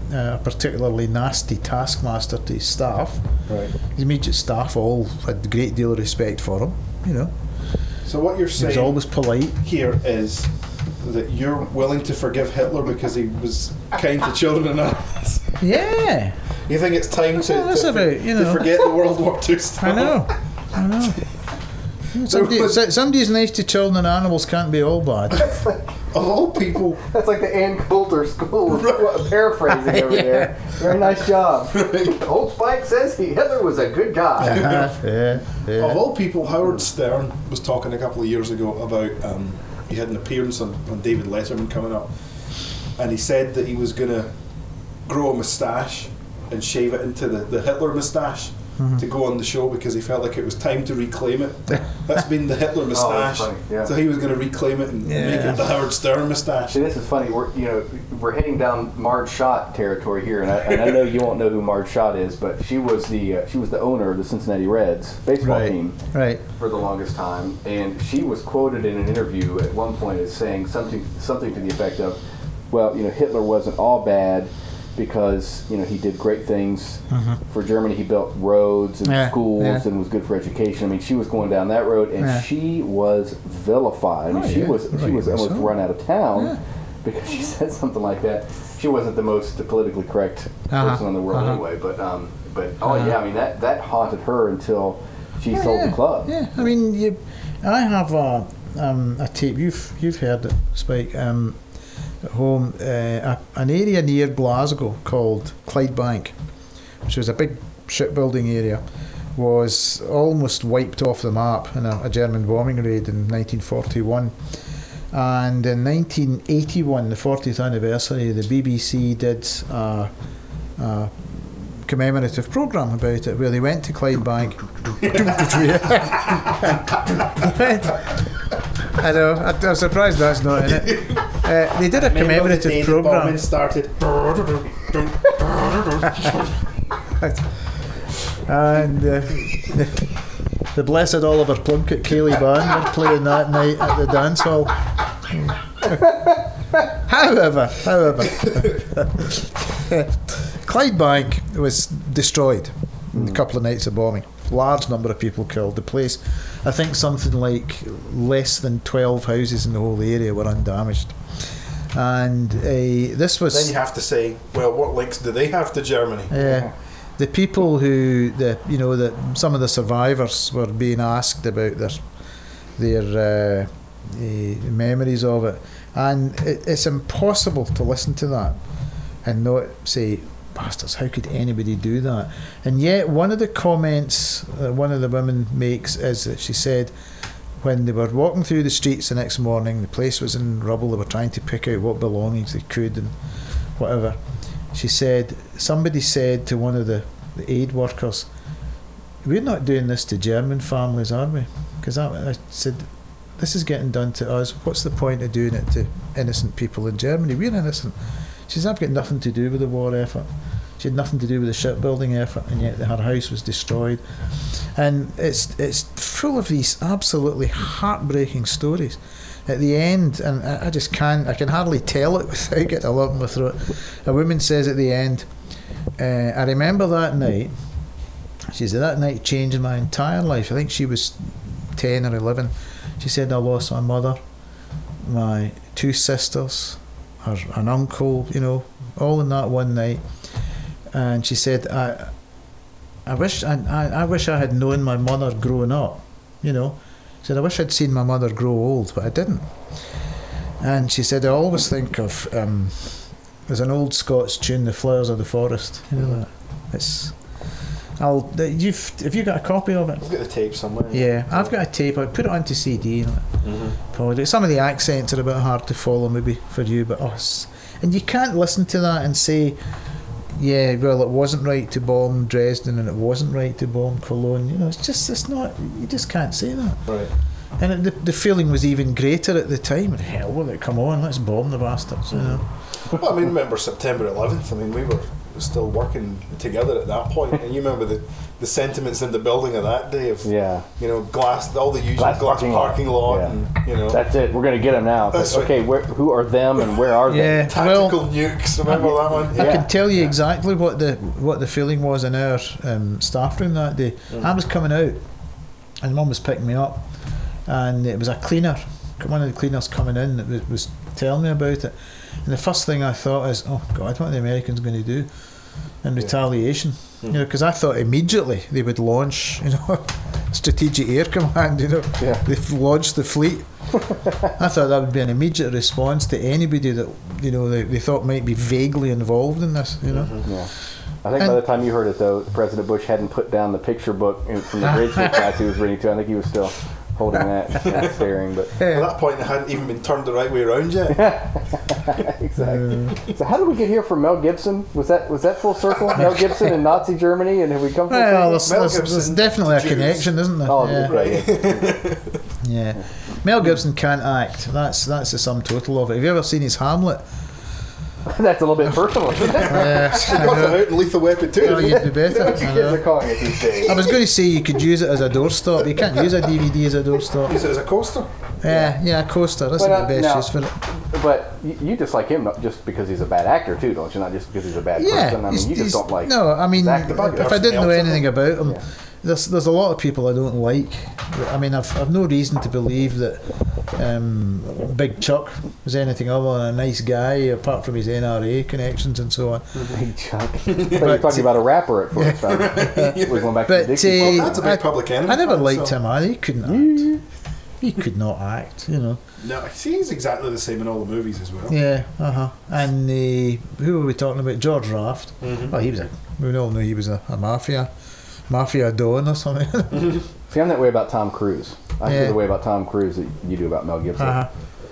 uh, a particularly nasty taskmaster to his staff. Right. His immediate staff all had a great deal of respect for him, you know. So what you're He was saying always polite. here is that you're willing to forgive Hitler because he was kind to children and animals. Yeah, You think it's time to, Well, that's to, about, you to know. forget the World War Two stuff? I know, I know. Somebody, was- so- somebody's nice to children and animals can't be all bad. Of all people, That's like the Ann Coulter School paraphrasing over there. Very nice job. Old Spike says he Hitler was a good guy. Uh-huh. Yeah, yeah. of all people, Howard Stern was talking a couple of years ago about um, he had an appearance on, on David Letterman coming up, and he said that he was going to grow a moustache and shave it into the, the Hitler moustache Mm-hmm. to go on the show because he felt like it was time to reclaim it. That's been the Hitler moustache, funny, yeah. so he was going to reclaim it and Yeah. make it the Howard Stern moustache. See, this is funny. We're you know we're heading down Marge Schott territory here, and I, and I know you won't know who Marge Schott is, but she was the uh, she was the owner of the Cincinnati Reds baseball Right, team right. for the longest time, and she was quoted in an interview at one point as saying something something to the effect of, "Well, you know, Hitler wasn't all bad." Because you know he did great things for Germany. He built roads and Yeah, schools yeah. and was good for education. I mean, she was going down that road, and Yeah. she was vilified. I mean, Oh, she yeah, was she was rightly almost so. run out of town Yeah. because she said something like that. She wasn't the most politically correct Uh-huh, person in the world uh-huh. anyway. But um, but oh Uh-huh. yeah, I mean that that haunted her until she Oh, sold yeah, the club. Yeah, I mean, you, I have a um, a tape. You've you've heard it, Spike. Um, at home, uh, a, an area near Glasgow called Clydebank, which was a big shipbuilding area, was almost wiped off the map in a, a German bombing raid in nineteen forty-one. And in nineteen eighty-one, the fortieth anniversary, the B B C did a, a commemorative programme about it, where they went to Clydebank. I know, I, I'm surprised that's not in it. Uh, they did a commemorative programme. started. And uh, the, the blessed Oliver Plunkett Cayley Band were playing that night at the dance hall. however, however, Clydebank was destroyed in a couple of nights of bombing. Large number of people killed. The place, I think something like less than twelve houses in the whole area were undamaged. And uh, this was... Then you have to say, well, what links do they have to Germany? Yeah, the people who the you know that some of the survivors were being asked about their their uh, uh, memories of it, and it, it's impossible to listen to that and not say, bastards, how could anybody do that? And yet one of the comments that one of the women makes is that she said when they were walking through the streets the next morning, the place was in rubble, they were trying to pick out what belongings they could and whatever. She said, somebody said to one of the, the aid workers, we're not doing this to German families, are we? Because I, I said, this is getting done to us. What's the point of doing it to innocent people in Germany? We're innocent. She says, I've got nothing to do with the war effort. She had nothing to do with the shipbuilding effort, and yet her house was destroyed. And it's it's full of these absolutely heartbreaking stories. At the end, and I, I just can't, I can hardly tell it without getting a lump in my throat. A woman says at the end, uh, I remember that night. She said, that night changed my entire life. I think she was ten or eleven. She said, I lost my mother, my two sisters, her, an uncle, you know, all in that one night. And she said, I I wish I, I, I wish I had known my mother growing up, you know. She said, I wish I'd seen my mother grow old, but I didn't. And she said, I always think of, um, there's an old Scots tune, The Flowers of the Forest, you know that? It's, I'll, you've, have you got a copy of it? I've got the tape somewhere. Yeah, I've got a tape. I'll put it onto C D. You know. Mm-hmm. Probably. Some of the accents are a bit hard to follow, maybe for you, but us. And you can't listen to that and say, yeah, well, it wasn't right to bomb Dresden and it wasn't right to bomb Cologne. You know, it's just, it's not. You just can't say that. Right. And it, the the feeling was even greater at the time. Hell with it, come on, let's bomb the bastards. You know. Well, I mean, remember September eleventh? I mean, we were still working together at that point. And you remember the, the sentiments in the building of that day of Yeah. you know glass, all the usual Glass glass, parking parking, lot. lot, Yeah. and you know That's it. We're gonna get them now. It's That's like, right. okay, where, who are them and where are they? Yeah, tactical well, nukes. Remember that one? I Yeah. can tell you exactly what the what the feeling was in our um, staff room that day. Mm. I was coming out, and Mum was picking me up, and it was a cleaner, one of the cleaners coming in that was, was telling me about it. And the first thing I thought is, oh God, what are the Americans going to do in retaliation? You know, because I thought immediately they would launch, you know, Strategic Air Command. You know, Yeah. they've launched the fleet. I thought that would be an immediate response to anybody that you know they, they thought might be vaguely involved in this. You know, Yeah. I think by And- the time you heard it, though, President Bush hadn't put down the picture book in, from the grade school class he was reading to. I think he was still holding that, and staring. But At that point, it hadn't even been turned the right way around yet. exactly. So how did we get here from Mel Gibson? Was that was that full circle? Mel Gibson in Nazi Germany, and have we come full well, circle? there's, there's, there's definitely a Jews. connection, isn't there? Oh, yeah. right. yeah. yeah. Mel Gibson can't act. That's that's the sum total of it. Have you ever seen his Hamlet? That's a little bit personal, isn't it? Yes, They I got know. it out in Lethal Weapon too. Well, you'd be better. That's what you I kids know. are calling it these days. I was going to say you could use it as a doorstop. You can't use a D V D as a doorstop. Use it as a coaster. Yeah, yeah, a coaster. That's But, uh, the best now- use for it. But you, you dislike him not just because he's a bad actor too, don't you? Not just because he's a bad Yeah, person. I mean, he's- you just he's- don't like. No, I mean, his acting. if, if I didn't know anything about him, Yeah. there's there's a lot of people I don't like. I mean, I've I've no reason to believe that um, Big Chuck was anything other than a nice guy, apart from his N R A connections and so on. Big Chuck. I thought you were talking about a rapper at first. I was going back to But the Dixie. uh, Well, that's a big I, Public Enemy I never fan, liked so- him either. He couldn't act. He could not act, you know. No, see, he's exactly the same in all the movies as well. Yeah, uh huh. And uh, who were we talking about? George Raft. Mhm. Well, he was a. We all knew he was a, a mafia, mafia don or something. See, I'm that way about Tom Cruise. I Yeah. feel the way about Tom Cruise that you do about Mel Gibson. uh-huh.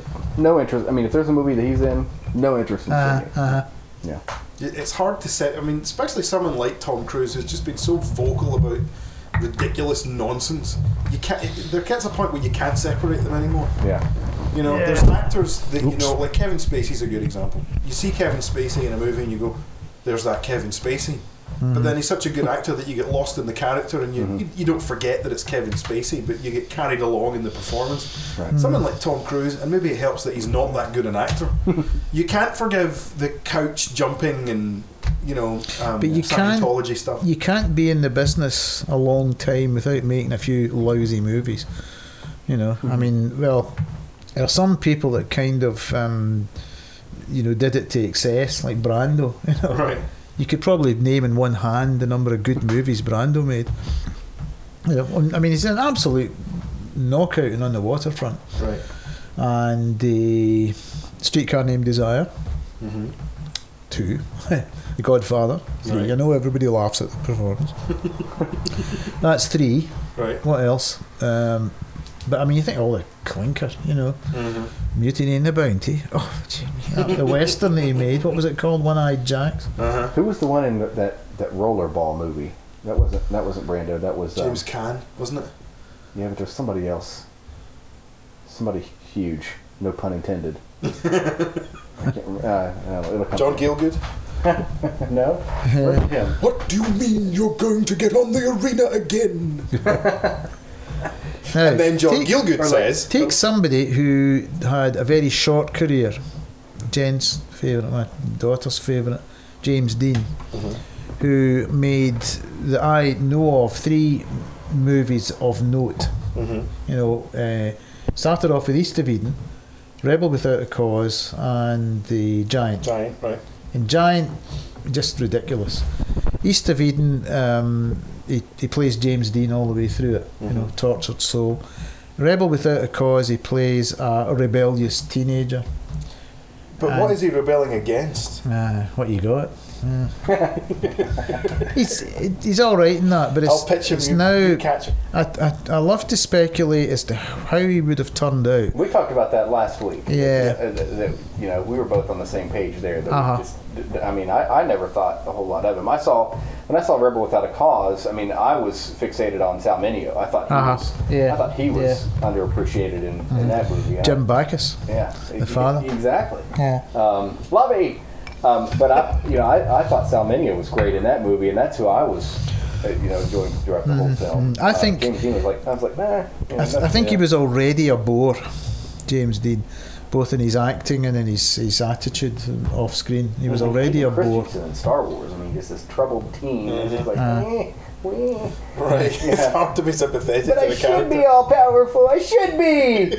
No interest. I mean, if there's a movie that he's in, no interest in Uh-huh. seeing it. Uh-huh. Yeah. It's hard to say. I mean, especially someone like Tom Cruise who's just been so vocal about ridiculous nonsense. You can't. There gets a point where you can't separate them anymore. Yeah. You know, there's actors that you know, like Kevin Spacey's a good example. You see Kevin Spacey in a movie and you go, "There's that Kevin Spacey." But then he's such a good actor that you get lost in the character and you, Mhm. you you don't forget that it's Kevin Spacey, but you get carried along in the performance. Right. Someone like Tom Cruise, and maybe it helps that he's not that good an actor. You can't forgive the couch jumping and you know um, But you can't- Scientology stuff. You can't be in the business a long time without making a few lousy movies. You know, I mean, well, there are some people that kind of, um, you know, did it to excess, like Brando. You know, Right. you could probably name in one hand the number of good movies Brando made. You know, I mean, he's an absolute knockout and on the waterfront. Right. And the Streetcar Named Desire, Mm-hmm. two, The Godfather, three. Right. I know everybody laughs at the performance. That's three. Right. What else? Um, but I mean, you think all the clinker, you know, Mm-hmm. Mutiny in the Bounty. Oh, gee, that- the western that he made. What was it called? One-Eyed Jacks. Uh-huh. Who was the one in that that, that rollerball movie? That wasn't that wasn't Brando. That was um, James Caan, wasn't it? yeah, but there's somebody else. Somebody huge. No pun intended. I can't remember. Uh, I don't know, it'll come John Gielgud. No. Where's him? What do you mean you're going to get on the arena again? Now, And then John take, Gielgud says, take somebody who had a very short career. Jen's favourite, my daughter's favourite, James Dean, Mhm. who made that I know of three movies of note. Mhm. You know, uh, started off with East of Eden, Rebel Without a Cause, and The Giant. Giant, right. And Giant, just ridiculous. East of Eden, um, he, he plays James Dean all the way through it, you know, Mhm. tortured soul. Rebel Without a Cause, he plays a rebellious teenager. But what And- is he rebelling against? Ah, what you got? Yeah. he's he's all right in that, but I'll it's, pitch him, it's you, now. you catch him. I, I I love to speculate as to how he would have turned out. We talked about that last week. Yeah. Uh, that, that, you know, we were both on the same page there. That we Uh-huh. just, I mean, I, I never thought a whole lot of him. I saw when I saw Rebel Without a Cause. I mean, I was fixated on Sal Mineo. I thought he Uh-huh. was. Yeah. I thought he was underappreciated in, in that movie. I- Jim Backus. Yeah. the father. Exactly. Yeah. Um, Lovey, Um, but I, you know, I, I thought Salminia was great in that movie, and that's who I was, uh, you know, enjoying throughout the whole film. I Uh, think- James Dean was like, I was like, nah. You know, I, th- I think he was already a bore, James Dean, both in his acting and in his, his attitude off screen. He was already a bore. Christensen in Star Wars. I mean, just this troubled teen. And just like, Uh. eh, weh. Right. It's Yeah. hard to be sympathetic But to I the should character. be all powerful. I should be.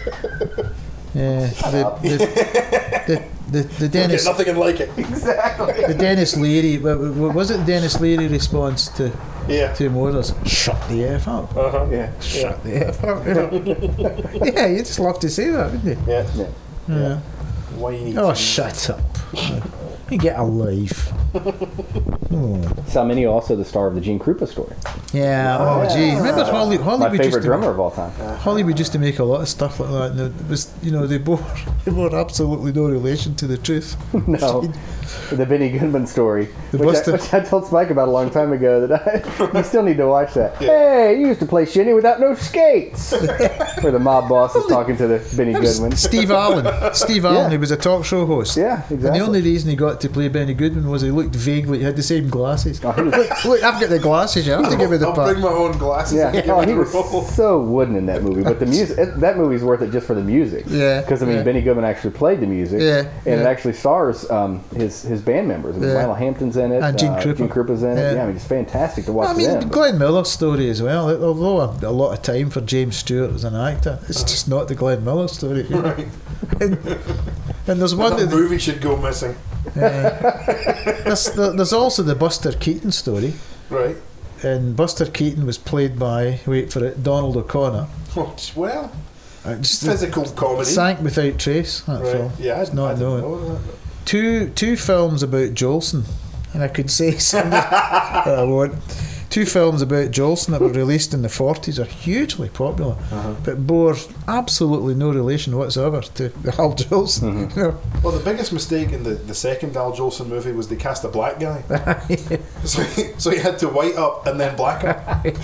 Yeah, the, up. the, the, the, the Get Dennis nothing in like it. Exactly. the Dennis Leary wa- wa- was it Dennis Leary response to Yeah. to Motors? Shut the f up! Uh huh. Yeah. Shut the f up! You know? Yeah, you'd just love to say that, wouldn't you? Yeah. Yeah. Yeah. Why you need Oh, to- shut up! You get a life. Oh. Salminia also the star of the Gene Krupa story. Yeah. Oh, Yeah. gee. Remember Holly, My Hollywood used favorite to drummer of all time. Hollywood used to make a lot of stuff like that, and it was, you know, they bore they bore absolutely no relation to the truth. No. The Benny Goodman story, The which I, Buster- which I told Spike about a long time ago. That I, you still need to watch that. Hey, you used to play shinny without no skates. Where the mob boss is talking to the Benny That was Goodman. Steve Allen. Steve Allen, Yeah. who was a talk show host. Yeah, And exactly. the only reason he got to play Benny Goodman was he looked vaguely, he had the same glasses. Oh, he was- look, look, I've got the glasses, you have to give me the I'll part. bring my own glasses. Yeah, and give oh, it he a was roll. so wooden in that movie. But the music, it, that movie's worth it just for the music. Yeah, Because I mean, yeah. Benny Goodman actually played the music. Yeah, and it yeah. actually stars um, his his band members. I mean, Yeah. Lionel Hampton's in it. And Gene uh, Krupa. Gene Krupa's in it. Yeah. Yeah, I mean, it's fantastic to watch I mean, them. Glenn Miller's story as well. Although a, a lot of time for James Stewart as an actor, it's just not the Glenn Miller story. You know? Right. and, and there's one That that movie should go missing. there's, there's also the Buster Keaton story, Right. and Buster Keaton was played by, wait for it, Donald O'Connor. Oh, well, Uh, Just physical comedy. sank without trace. That Right. film. Yeah, I, It's not I didn't known. know that. Two two films about Jolson, and I could say something, but I won't. Two films about Jolson that were released in the forties are hugely popular, Uh-huh. but bore absolutely no relation whatsoever to Al Jolson. Mm-hmm. You know? Well, the biggest mistake in the, the second Al Jolson movie was they cast a black guy. so, he, so he had to white up and then black up.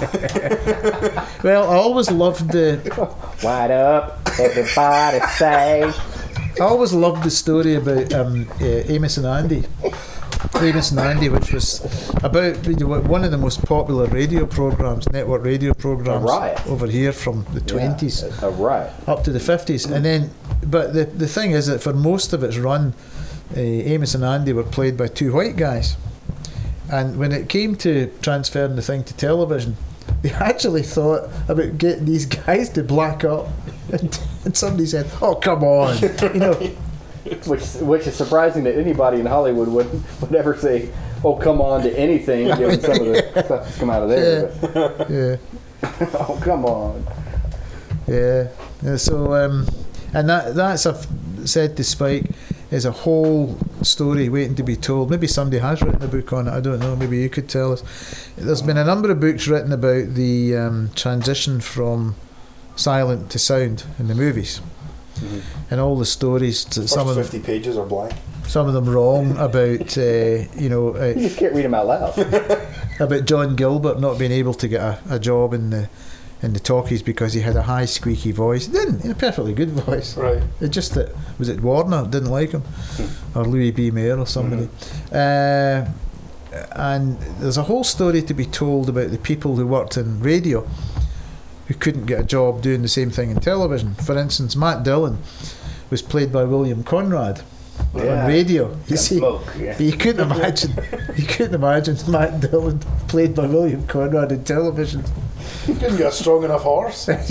Well, I always loved the Wide up, everybody say. I always loved the story about um, uh, Amos and Andy. Amos and Andy, which was about you know, one of the most popular radio programs, network radio programs riot. over here from the twenties Yeah, a riot. up to the fifties, and then. But the the thing is that for most of its run, uh, Amos and Andy were played by two white guys, and when it came to transferring the thing to television, they actually thought about getting these guys to black up, and, and somebody said, "Oh, come on," you know. Which which is surprising that anybody in Hollywood would would ever say, "Oh, come on" to anything, given some of the stuff that's come out of there. But, Yeah. oh, come on. Yeah, yeah. So, um, and that that's I've said to Spike is a whole story waiting to be told. Maybe somebody has written a book on it. I don't know. Maybe you could tell us. There's been a number of books written about the um, transition from silent to sound in the movies, Mm-hmm. and all the stories. To, First some of them, fifty pages are blank. some of them wrong about uh, you know uh, You just can't read them out loud. about John Gilbert not being able to get a, a job in the in the talkies because he had a high squeaky voice. He didn't. He had a perfectly good voice. Right. It just that was it Warner didn't like him, or Louis B. Mayer or somebody. Uh, and there's a whole story to be told about the people who worked in radio who couldn't get a job doing the same thing in television. For instance, Matt Dillon was played by William Conrad Yeah. on radio. You see, Smoke, yeah. you couldn't imagine. You couldn't imagine Matt Dillon played by William Conrad in television. You couldn't get a strong enough horse. I'm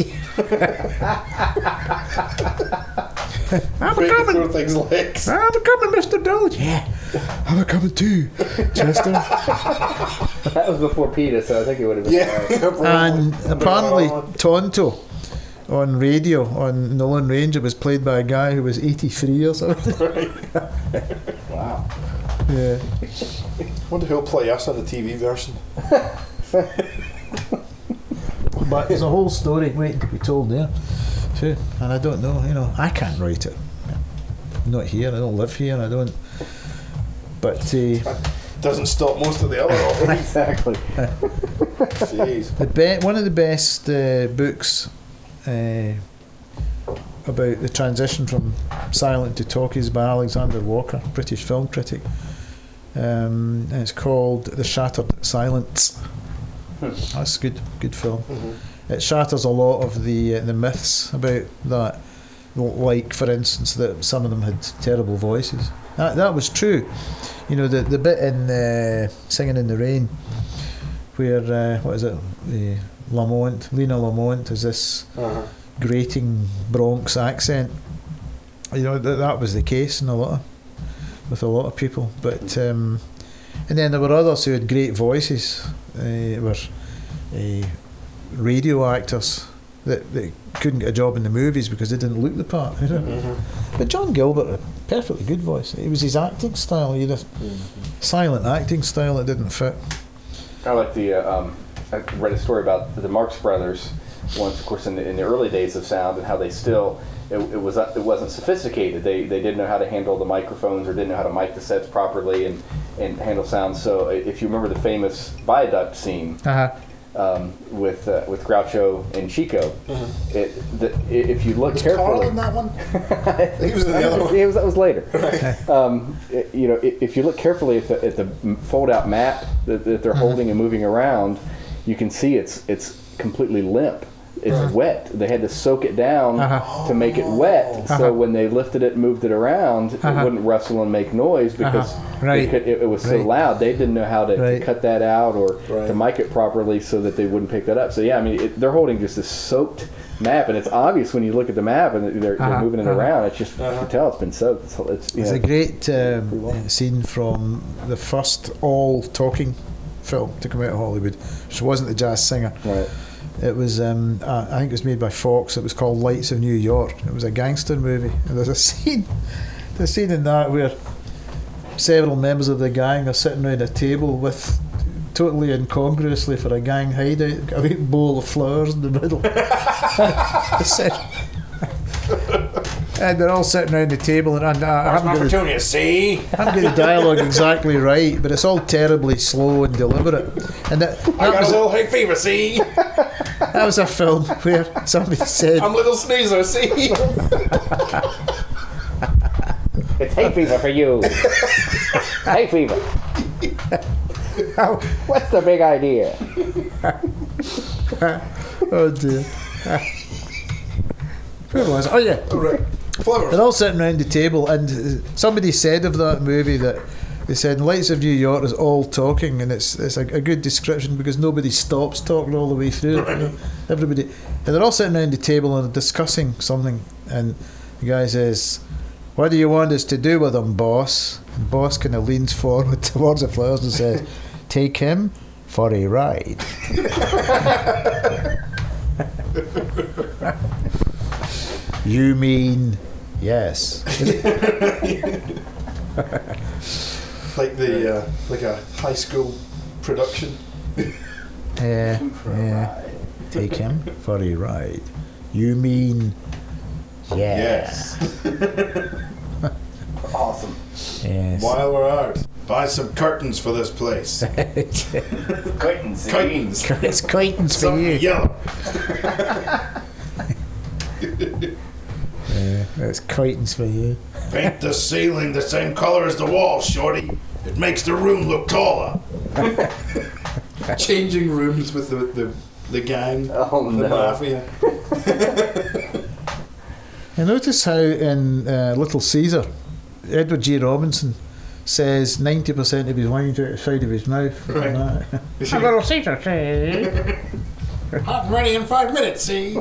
Break the coming. poor thing's legs. I'm coming, Mister Dillon. Yeah, I'm coming too, Chester. That was before PETA, so I think it would have been Yeah. alright. And apparently Tonto on radio on the Lone Ranger was played by a guy who was eighty-three or something. Wow. Yeah. Wonder who'll play us on the T V version. But there's a whole story waiting to be told there too, and I don't know. You know, I can't write it. I'm not here. I don't live here. I don't. But uh, Doesn't stop most of the other offers. Exactly. Jeez. the be- one of the best uh, books uh, about the transition from silent to talkies by Alexander Walker, British film critic. Um, and it's called The Shattered Silence. That's a good, good film. Mm-hmm. It shatters a lot of the uh, the myths about that. Like, for instance, that some of them had terrible voices. That that was true. You know, the the bit in uh, Singing in the Rain, where uh, what is it? The Lamont, Lena Lamont, has this uh-huh. grating Bronx accent. You know, that that was the case in a lot of, with a lot of people. But um, and then there were others who had great voices. Uh, were uh, radio actors that, that couldn't get a job in the movies because they didn't look the part. You know? Mm-hmm. But John Gilbert had a perfectly good voice. It was his acting style. He had a mm-hmm. silent acting style that didn't fit. I like the. Uh, um, I read a story about the Marx Brothers once, of course, in the, in the early days of sound, and how they still. It, it was it wasn't sophisticated. They they didn't know how to handle the microphones or didn't know how to mic the sets properly and, and handle sound. So if you remember the famous viaduct scene uh-huh. um, with uh, with Groucho and Chico, mm-hmm. it the, if you look was carefully. Carl in that one? He was in the other one. It was, that was later. Right. Um, it, you know, if you look carefully at the, at the fold-out map that, that they're mm-hmm. holding and moving around, you can see it's it's completely limp. It's right. wet. They had to soak it down uh-huh. to make it wet. Uh-huh. So when they lifted it and moved it around, uh-huh. it wouldn't rustle and make noise because uh-huh. right. it, could, it, it was so right. loud. They didn't know how to, right. to cut that out or right. to mic it properly so that they wouldn't pick that up. So yeah, I mean, it, they're holding just this soaked map, and it's obvious when you look at the map and they're, uh-huh. they're moving it uh-huh. around. It's just uh-huh. you can tell it's been soaked. It's, it's, There's know, a great um, scene from the first all-talking film to come out of Hollywood. She wasn't the jazz singer. Right. It was, um, uh, I think it was made by Fox. It was called Lights of New York. It was a gangster movie. And there's a scene, there's a scene in that where several members of the gang are sitting around a table with, totally incongruously for a gang hideout, a big bowl of flowers in the middle. And they're all sitting around the table, and, and uh, I haven't got opportunity, see? I haven't got the dialogue exactly right, but it's all terribly slow and deliberate. And that, that I got was a little hay fever, see? That was a film where somebody said, I'm little sneezer, see? It's hay fever for you. Hay fever. What's the big idea? Oh dear. Where was it? Oh yeah. Right. Flowers. They're all sitting around the table, and somebody said of that movie that they said Lights of New York is all talking, and it's it's a, a good description because nobody stops talking all the way through. You know? Everybody, and they're all sitting around the table and discussing something, and the guy says, "What do you want us to do with him, boss?" And boss kind of leans forward towards the flowers and says, "Take him for a ride." You mean yes? Like the uh, like a high school production. Yeah, yeah. Take him for a ride. You mean yes? Yes. Awesome. Yes. While we're out, buy some curtains for this place. Curtains. Curtains. It's curtains for Something you. yellow. Yeah, it's curtains for you. Paint the ceiling the same color as the wall, shorty. It makes the room look taller. Changing rooms with the the, the gang, Oh, the no. mafia. I notice how in uh, Little Caesar, Edward G. Robinson says ninety percent of his lines out the side of his mouth. Right. And that. A little Caesar, see? Hot and ready in five minutes, see?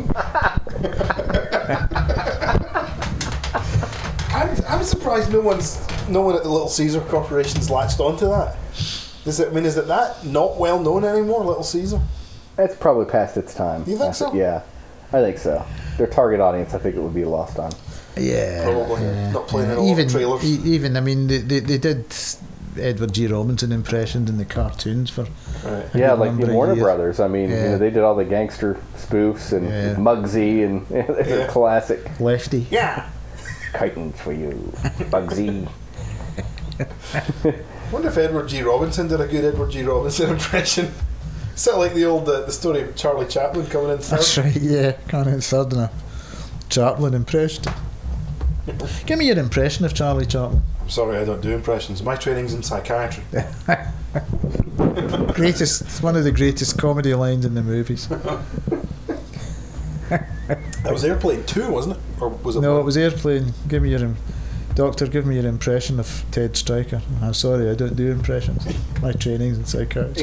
I'm, I'm surprised no one's no one at the Little Caesar Corporation's latched onto that. Is it? I mean, is it that not well known anymore, Little Caesar? It's probably past its time. You think I so? Yeah, I think so. Their target audience, I think it would be lost on. Yeah, Probably. yeah. Not playing in a lot even of trailers. e- even I mean they, they they did Edward G. Robinson impressions in the cartoons for Right. a Yeah, good like number the of Warner years. Brothers. I mean, you Yeah. know, they did all the gangster spoofs and Yeah. Muggsy and Yeah. classic. Lefty. Yeah. Curtains for you, Bugsy. I wonder if Edward G. Robinson did a good Edward G. Robinson impression. Sort of like the old uh, the story of Charlie Chaplin coming in third. That's right. Yeah, can't hit third enough. Chaplin impression. Give me your impression of Charlie Chaplin. I'm sorry, I don't do impressions. My training's in psychiatry. Greatest, it's one of the greatest comedy lines in the movies. That was Airplane two, wasn't it? Or was it No, one? it was Airplane. Give me your im- doctor. Give me your impression of Ted Stryker. I'm sorry, I don't do impressions. My training's in psychiatry.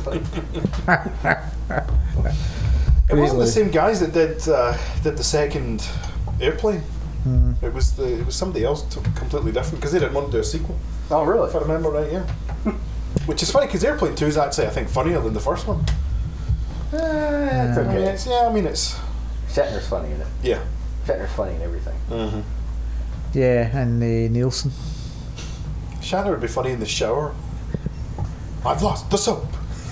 It wasn't Greatly. the same guys that did uh, did the second Airplane. Hmm. It was the it was somebody else t- completely different because they didn't want to do a sequel. Oh, really? If I remember right, yeah. Which is funny because Airplane two is actually I think funnier than the first one. Eh, it's I mean, okay. it's, yeah, I mean it's Shatner's funny in it. yeah. Shatner's funny in everything. Mm-hmm. Yeah, and uh, Nielsen. Shatner would be funny in the shower. I've lost the soap.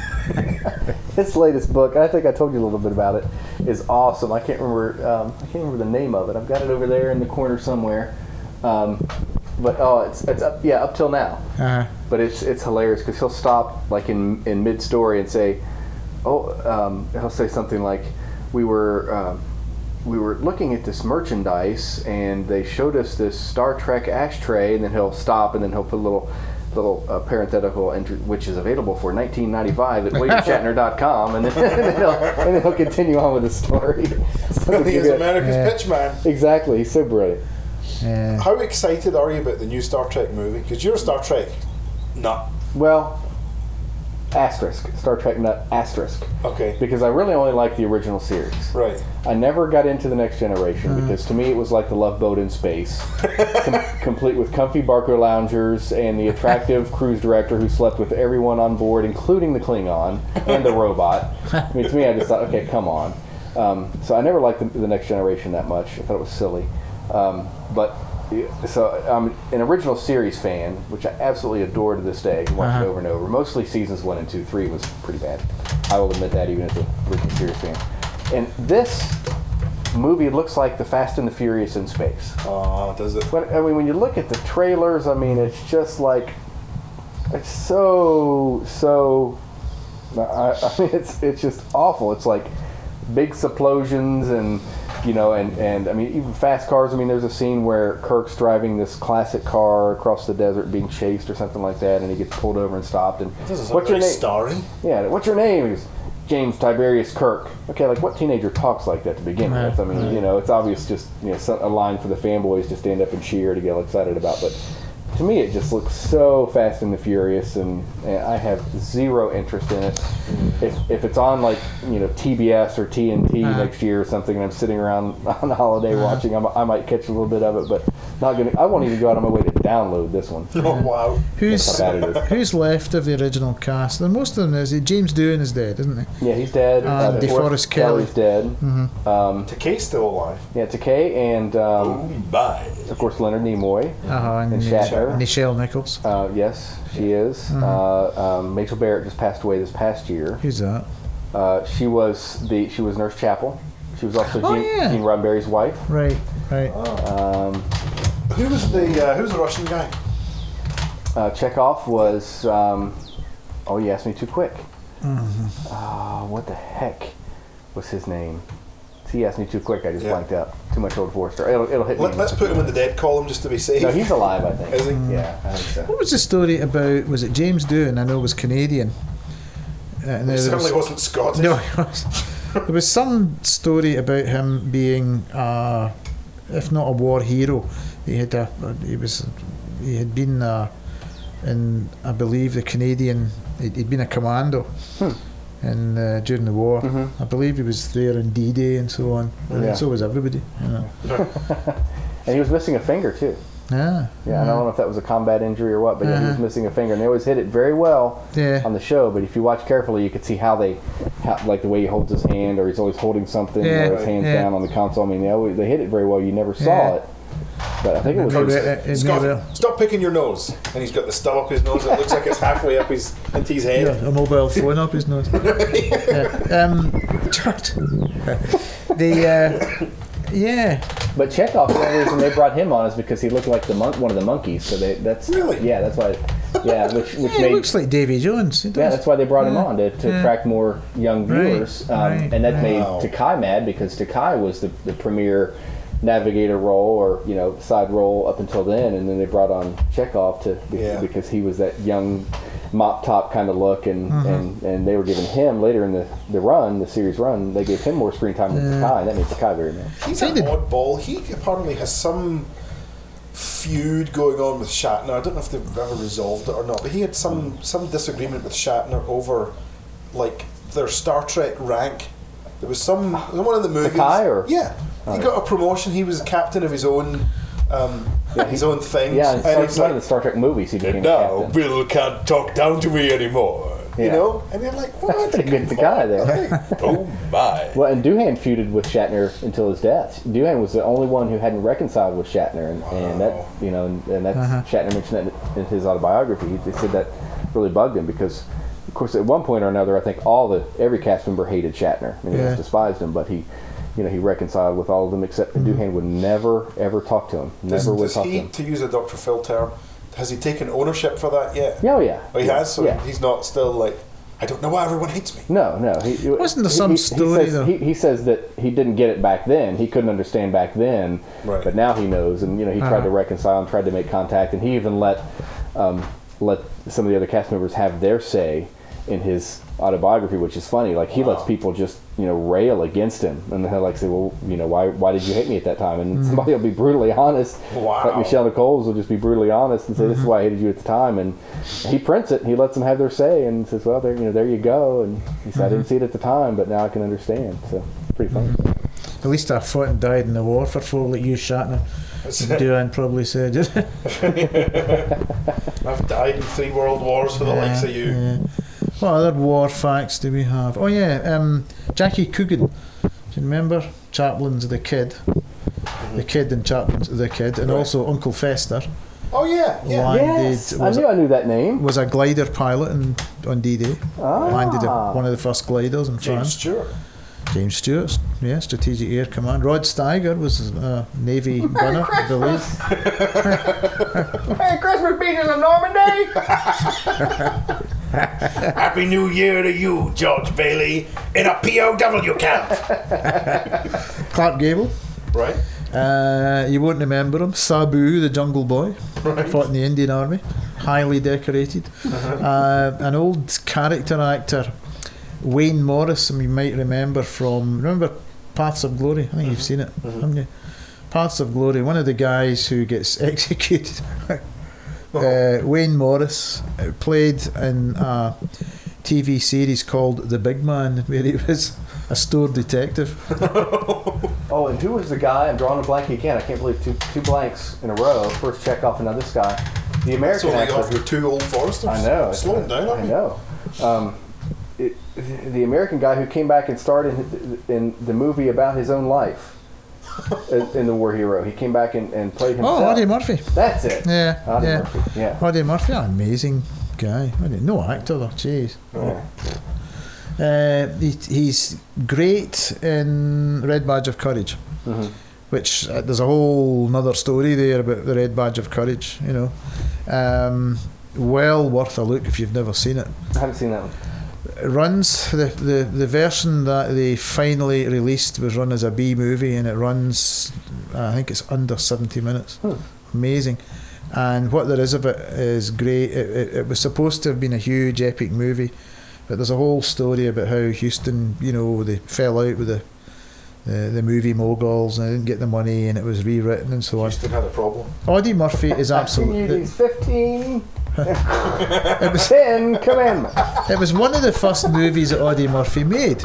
His latest book, I think I told you a little bit about it, is awesome. I can't remember. Um, I can't remember the name of it. I've got it over there in the corner somewhere. Um, but oh, it's it's up. Yeah, up till now. Uh-huh. But it's it's hilarious because he'll stop like in in mid story and say, oh, um, he'll say something like, we were. Um, we were looking at this merchandise and they showed us this Star Trek ashtray, and then he'll stop and then he'll put a little little uh, parenthetical entry, which is available for nineteen ninety-five at william shatner dot com, and then, and, then he'll, and then he'll continue on with the story. So He give is you- America's Yeah. pitch man. Exactly, he's so brilliant. Yeah. How excited are you about the new Star Trek movie? Because you're a Star Trek nut. Well, asterisk, Star Trek nut asterisk, Okay. because I really only like the original series. Right. I never got into the Next Generation because to me it was like the Love Boat in space, com- complete with comfy Barco loungers and the attractive cruise director who slept with everyone on board, including the Klingon and the robot. I mean, to me, I just thought, okay, come on. Um, so I never liked the, the Next Generation that much. I thought it was silly. Um, but so I'm an original series fan, which I absolutely adore to this day. Watch Uh-huh. it over and over. Mostly seasons one and two. Three was pretty bad. I will admit that, even as a original series fan. And this movie looks like the Fast and the Furious in space. Oh, does it? But I mean, when you look at the trailers, I mean, it's just like it's so so. I, I mean, it's it's just awful. It's like big explosions and you know, and and I mean, even fast cars. I mean, there's a scene where Kirk's driving this classic car across the desert, being chased or something like that, and he gets pulled over and stopped. And This is what's your name? starry. Yeah, what's your name? He goes, James Tiberius Kirk. Okay, like what teenager talks like that to begin Right, with? I mean, you know, it's obvious just you know some, a line for the fanboys to stand up and cheer to get all excited about. But to me, it just looks so Fast and the Furious, and, and I have zero interest in it. If if it's on like you know T B S or T N T Uh-huh. next year or something, and I'm sitting around on a holiday watching, I'm, I might catch a little bit of it, but not gonna. I won't even go out on my way to download this one. Oh wow. Who's That's how bad it is. who's left of the original cast? And most of them is James Doohan is dead, isn't he? Yeah, he's dead. Um, Uh, DeForest Kelley. Kelly's dead. Um, Takei's still alive. yeah, Takei and um, Bye. of course Leonard Nimoy. Uh-huh, and, And Shatner. Nichelle Nichols. Uh, yes, she is. Uh, um, Rachel Barrett just passed away this past year. Who's that? Uh, she was the she was Nurse Chapel. She was also Oh, Gene, yeah. Gene Roddenberry's wife. Right, right. Um, Who was the uh, Who was the Russian guy? uh, Chekhov was. Um, oh, you asked me too quick. Uh, what the heck was his name? He asked me too quick. I just Yeah. blanked out. Too much old Forrester. It'll, it'll hit me. Let, let's put him in the dead column just to be safe. No, he's alive. I think. Is he? Yeah, I think so. What was the story about? Was it James Doohan? I know was Canadian. Uh, and He there certainly was, wasn't Scottish. no, it was, there was some story about him being, uh, if not a war hero, he had a, he was, he had been uh, in, I believe, the Canadian. He'd, he'd been a commando. Hmm. In, uh, during the war, Mhm. I believe he was there on D-Day and so on. And Yeah. so was everybody. You know. And he was missing a finger too. Yeah, Yeah, I don't know if that was a combat injury or what, but yeah, he was Uh-huh. missing a finger, and they always hit it very well yeah. on the show. But if you watch carefully, you could see how they, how, like the way he holds his hand, or he's always holding something, Yeah, or his hands yeah. down on the console. I mean, they always, they hit it very well. You never saw Yeah. it, but I think it was. Maybe it- it Scott, may well- stop picking your nose. And he's got the stub up his nose. It looks like it's halfway up his into his head. Yeah, a mobile phone up his nose. yeah. Um, the uh, yeah, But Chekhov, the only reason they brought him on is because he looked like the mon- one of the monkeys. So they, that's Really? yeah, that's why. Yeah, which which Yeah, made it looks like Davy Jones. He yeah, does. that's why they brought him Yeah. on to, to Yeah. attract more young Right, viewers, um, right, and that right. made Wow. Takai mad because Takai was the, the premier navigator role or you know side role up until then, and then they brought on Chekhov to Yeah. because he was that young mop top kind of look, and, Mm-hmm. and, and they were giving him later in the, the run, the series run, they gave him more screen time than Takai, and that made Takai very mad. He's They an did- oddball. He apparently has some feud going on with Shatner. I don't know if they've ever resolved it or not, but he had some some disagreement with Shatner over like their Star Trek rank. There was some one of the movies. Takai, or- yeah, he got a promotion. He was captain of his own um, his own thing. Yeah, in and Star, he's one like, of the Star Trek movies, he became and a now captain. Bill can't talk down to me anymore. You Yeah. know, and you're like, what? Pretty good Takai there. Oh my! Well, and Doohan feuded with Shatner until his death. Doohan was the only one who hadn't reconciled with Shatner, and, and that, you know, and, and that's Uh-huh. Shatner mentioned that in his autobiography. He, he said that really bugged him because, of course, at one point or another, I think all the every cast member hated Shatner and Yeah. despised him, but he, you know, he reconciled with all of them except Mm-hmm. Doohan would never ever talk to him. Does, Never would does talk to he, him. to use a Doctor Phil term, has he taken ownership for that yet? Yeah, oh, yeah. Oh, he yeah. has. So yeah. he's not still like, I don't know why everyone hates me. No, no. He, Wasn't there he- some he, story, he says, though? He, he says that he didn't get it back then. He couldn't understand back then, Right. but now he knows. And you know, he tried Uh-huh. to reconcile and tried to make contact, and he even let um, let some of the other cast members have their say in his autobiography, which is funny. Like he lets people just you know rail against him, and they'll like say, well, you know, why why did you hate me at that time? And somebody will be brutally honest. Wow. Like Michelle Nichols will just be brutally honest and say, this is why I hated you at the time. And he prints it. He lets them have their say and says, well, there you know, there you go. And he said, I didn't see it at the time, but now I can understand. So pretty funny. At least I fought and died in the war for folk like you, Shatner. Doohan probably said. I've died in three world wars for the likes of you. Yeah. What other war facts do we have? Oh yeah, um, Jackie Coogan. Do you remember Chaplin's The Kid? The Kid and Chaplin's The Kid, and Right. also Uncle Fester Oh yeah, yeah. landed Yes, I was, knew I knew that name. was a glider pilot in, on D-Day. Ah. Landed a, one of the first gliders in James France. Stewart. James Stewart, yeah, Strategic Air Command. Rod Steiger was a Navy gunner, I believe. Merry Christmas, beaches of Normandy! Happy New Year to you, George Bailey, in a P O W camp. Clark Gable. Right. Uh, you won't remember him. Sabu, the Jungle Boy, Right. fought in the Indian Army, highly decorated. Uh, an old character actor, Wayne Morris, you might remember from, remember Paths of Glory? I think you've seen it, haven't you? Paths of Glory, one of the guys who gets executed. uh, Wayne Morris uh, played in a T V series called The Big Man, where he was a store detective. Oh, and who was the guy? I'm drawing a blank again. I can't believe two two blanks in a row. First check off, now this guy. The American So like actor. after two old Foresters. I know. Slow him down. I haven't you? know. Um, it, the American guy who came back and starred in, in the movie about his own life in, in The War Hero. He came back and, and played himself. Oh, Audie Murphy. That's it. Yeah, Audie yeah. Murphy. Yeah. Audie Murphy, an amazing guy. I didn't know actor though. Jeez. Yeah. Uh, he, he's great in Red Badge of Courage, Mhm. which uh, there's a whole another story there about the Red Badge of Courage. You know, um, well worth a look if you've never seen it. I haven't seen that one. It runs the, the the version that they finally released was run as a B movie, and it runs, I think it's under seventy minutes. Hmm. Amazing. And what there is of it is great. It, it, it was supposed to have been a huge epic movie, but there's a whole story about how Houston, you know, they fell out with the the, the movie moguls and they didn't get the money, and it was rewritten and so on. Houston had a problem. Audie Murphy is I've seen you absolutely. these fifteen, It was ten commandments. it was one of the first movies that Audie Murphy made.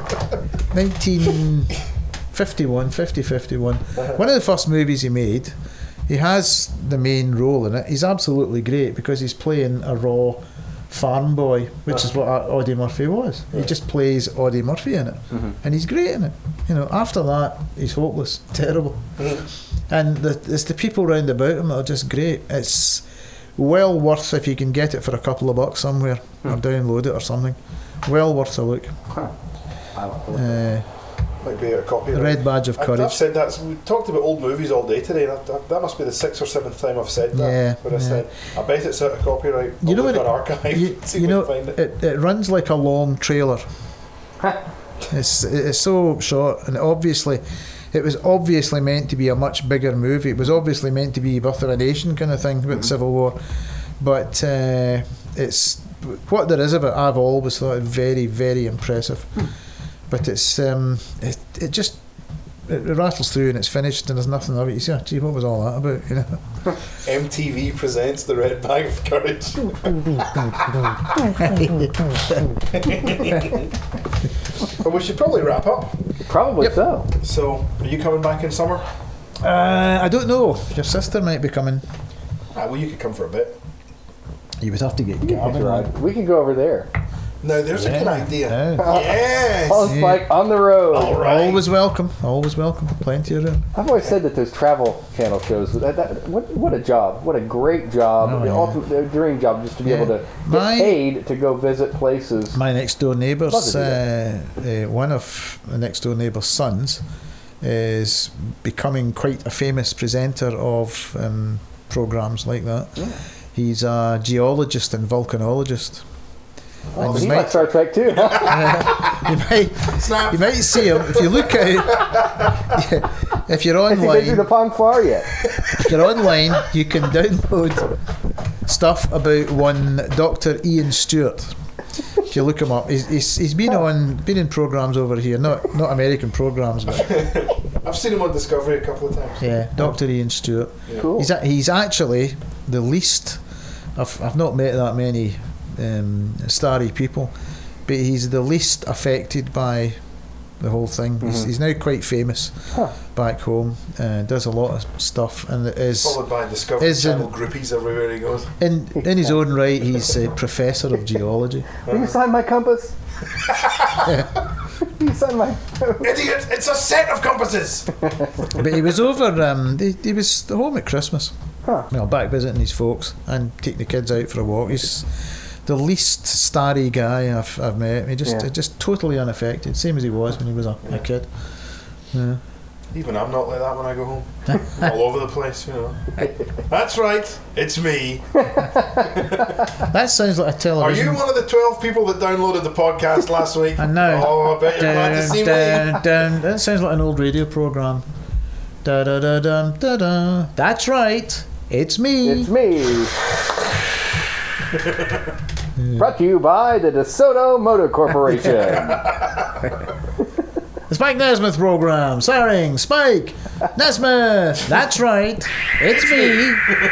nineteen fifty-one, fifty, fifty-one. One of the first movies he made. He has the main role in it. He's absolutely great because he's playing a raw farm boy, which is what Audie Murphy was. He just plays Audie Murphy in it, Mhm. and he's great in it. You know, after that, he's hopeless, terrible. And the, it's the people round about him that are just great. It's well worth if you can get it for a couple of bucks somewhere or download it or something. Well worth a look. Huh. I don't know. Uh, Might be a copy. The red badge of I've, courage. I've said that. So we talked about old movies all day today. And that, that must be the sixth or seventh time I've said that. Yeah, But I yeah. said, I bet it's out of copyright. I'll You know look what? on It, archive. you, see you if I know, can find it. it, it runs like a long trailer. it's it's so short, and obviously, it was obviously meant to be a much bigger movie. It was obviously meant to be Birth of a Nation kind of thing with Mhm. Civil War, but uh, it's what there is of it. I've always thought it very, very impressive. But it's um, it it just it rattles through and it's finished and there's nothing of it. You say, oh, gee, what was all that about? You know. M T V presents the Red Bag of Courage. But we should probably wrap up. Probably Yep. so. So, are you coming back in summer? Uh, I don't know. Your sister might be coming. Ah, well, you could come for a bit. You would have to get We can Gavin. ride. We can go over there. Now, there's a good idea. Yeah. Yes. On Spike on the road. All right. Always welcome. Always welcome. Plenty of room. I've always said that those travel channel shows. That, that, what, what a job! What a great job! Oh, the yeah. ultimate the dream job, just to be Yeah. able to get My- paid to go visit places. My next door neighbour's, Love to uh, uh, one of the next door neighbour's sons, is becoming quite a famous presenter of um, programmes like that. Yeah. He's a geologist and volcanologist. Oh, And he's you like might- Star Trek too. you might, Snap. you might see him if you look out. If you're Has he been through the online, Pong Far yet? if you're online, you can download stuff about one Doctor Ian Stewart. If you look him up, he's, he's, he's been on been in programs over here, not not American programs, but I've seen him on Discovery a couple of times. yeah, Doctor Ian Stewart. Cool. He's a, he's actually the least. I've I've not met that many um, starry people, but he's the least affected by the whole thing. He's, Mhm. he's now quite famous Huh. back home. Uh, does a lot of stuff, and it is Followed by Discovery Is in- Channel groupies everywhere he goes. in in his own right. He's a professor of geology. Will you sign my compass? Will you sign my? Idiot! It's a set of compasses! But he was over. Um, he, he was home at Christmas. Huh. Well, back visiting his folks and taking the kids out for a walk. He's the least starry guy I've, I've met. He just Yeah. just totally unaffected, same as he was when he was a, a kid. Yeah. Even I'm not like that when I go home. I'm all over the place, you know. That's right, it's me. That sounds like a Are television. you one of the twelve people that downloaded the podcast last week? I know. Oh, I bet you're glad to Dun, see me. dun, dun. That sounds like an old radio program. Da da da da da da. That's right. It's me. It's me. Brought to you by the DeSoto Motor Corporation. The Spike Nesmith program, starring Spike Nesmith. That's right. It's me.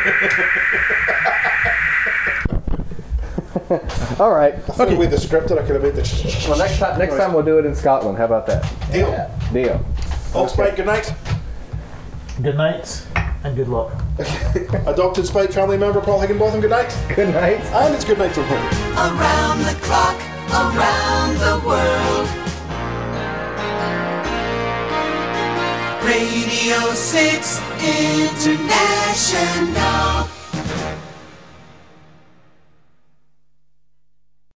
All right. Okay. With the script, I could have made the Well, next time, next time we'll do it in Scotland. How about that? deal. Deal. Old Spike, good night. Good night and good luck. Adopted Spike family member Paul Higginbotham, good night. Good night. And it's good night from home. Around the clock, around the world. Radio six International.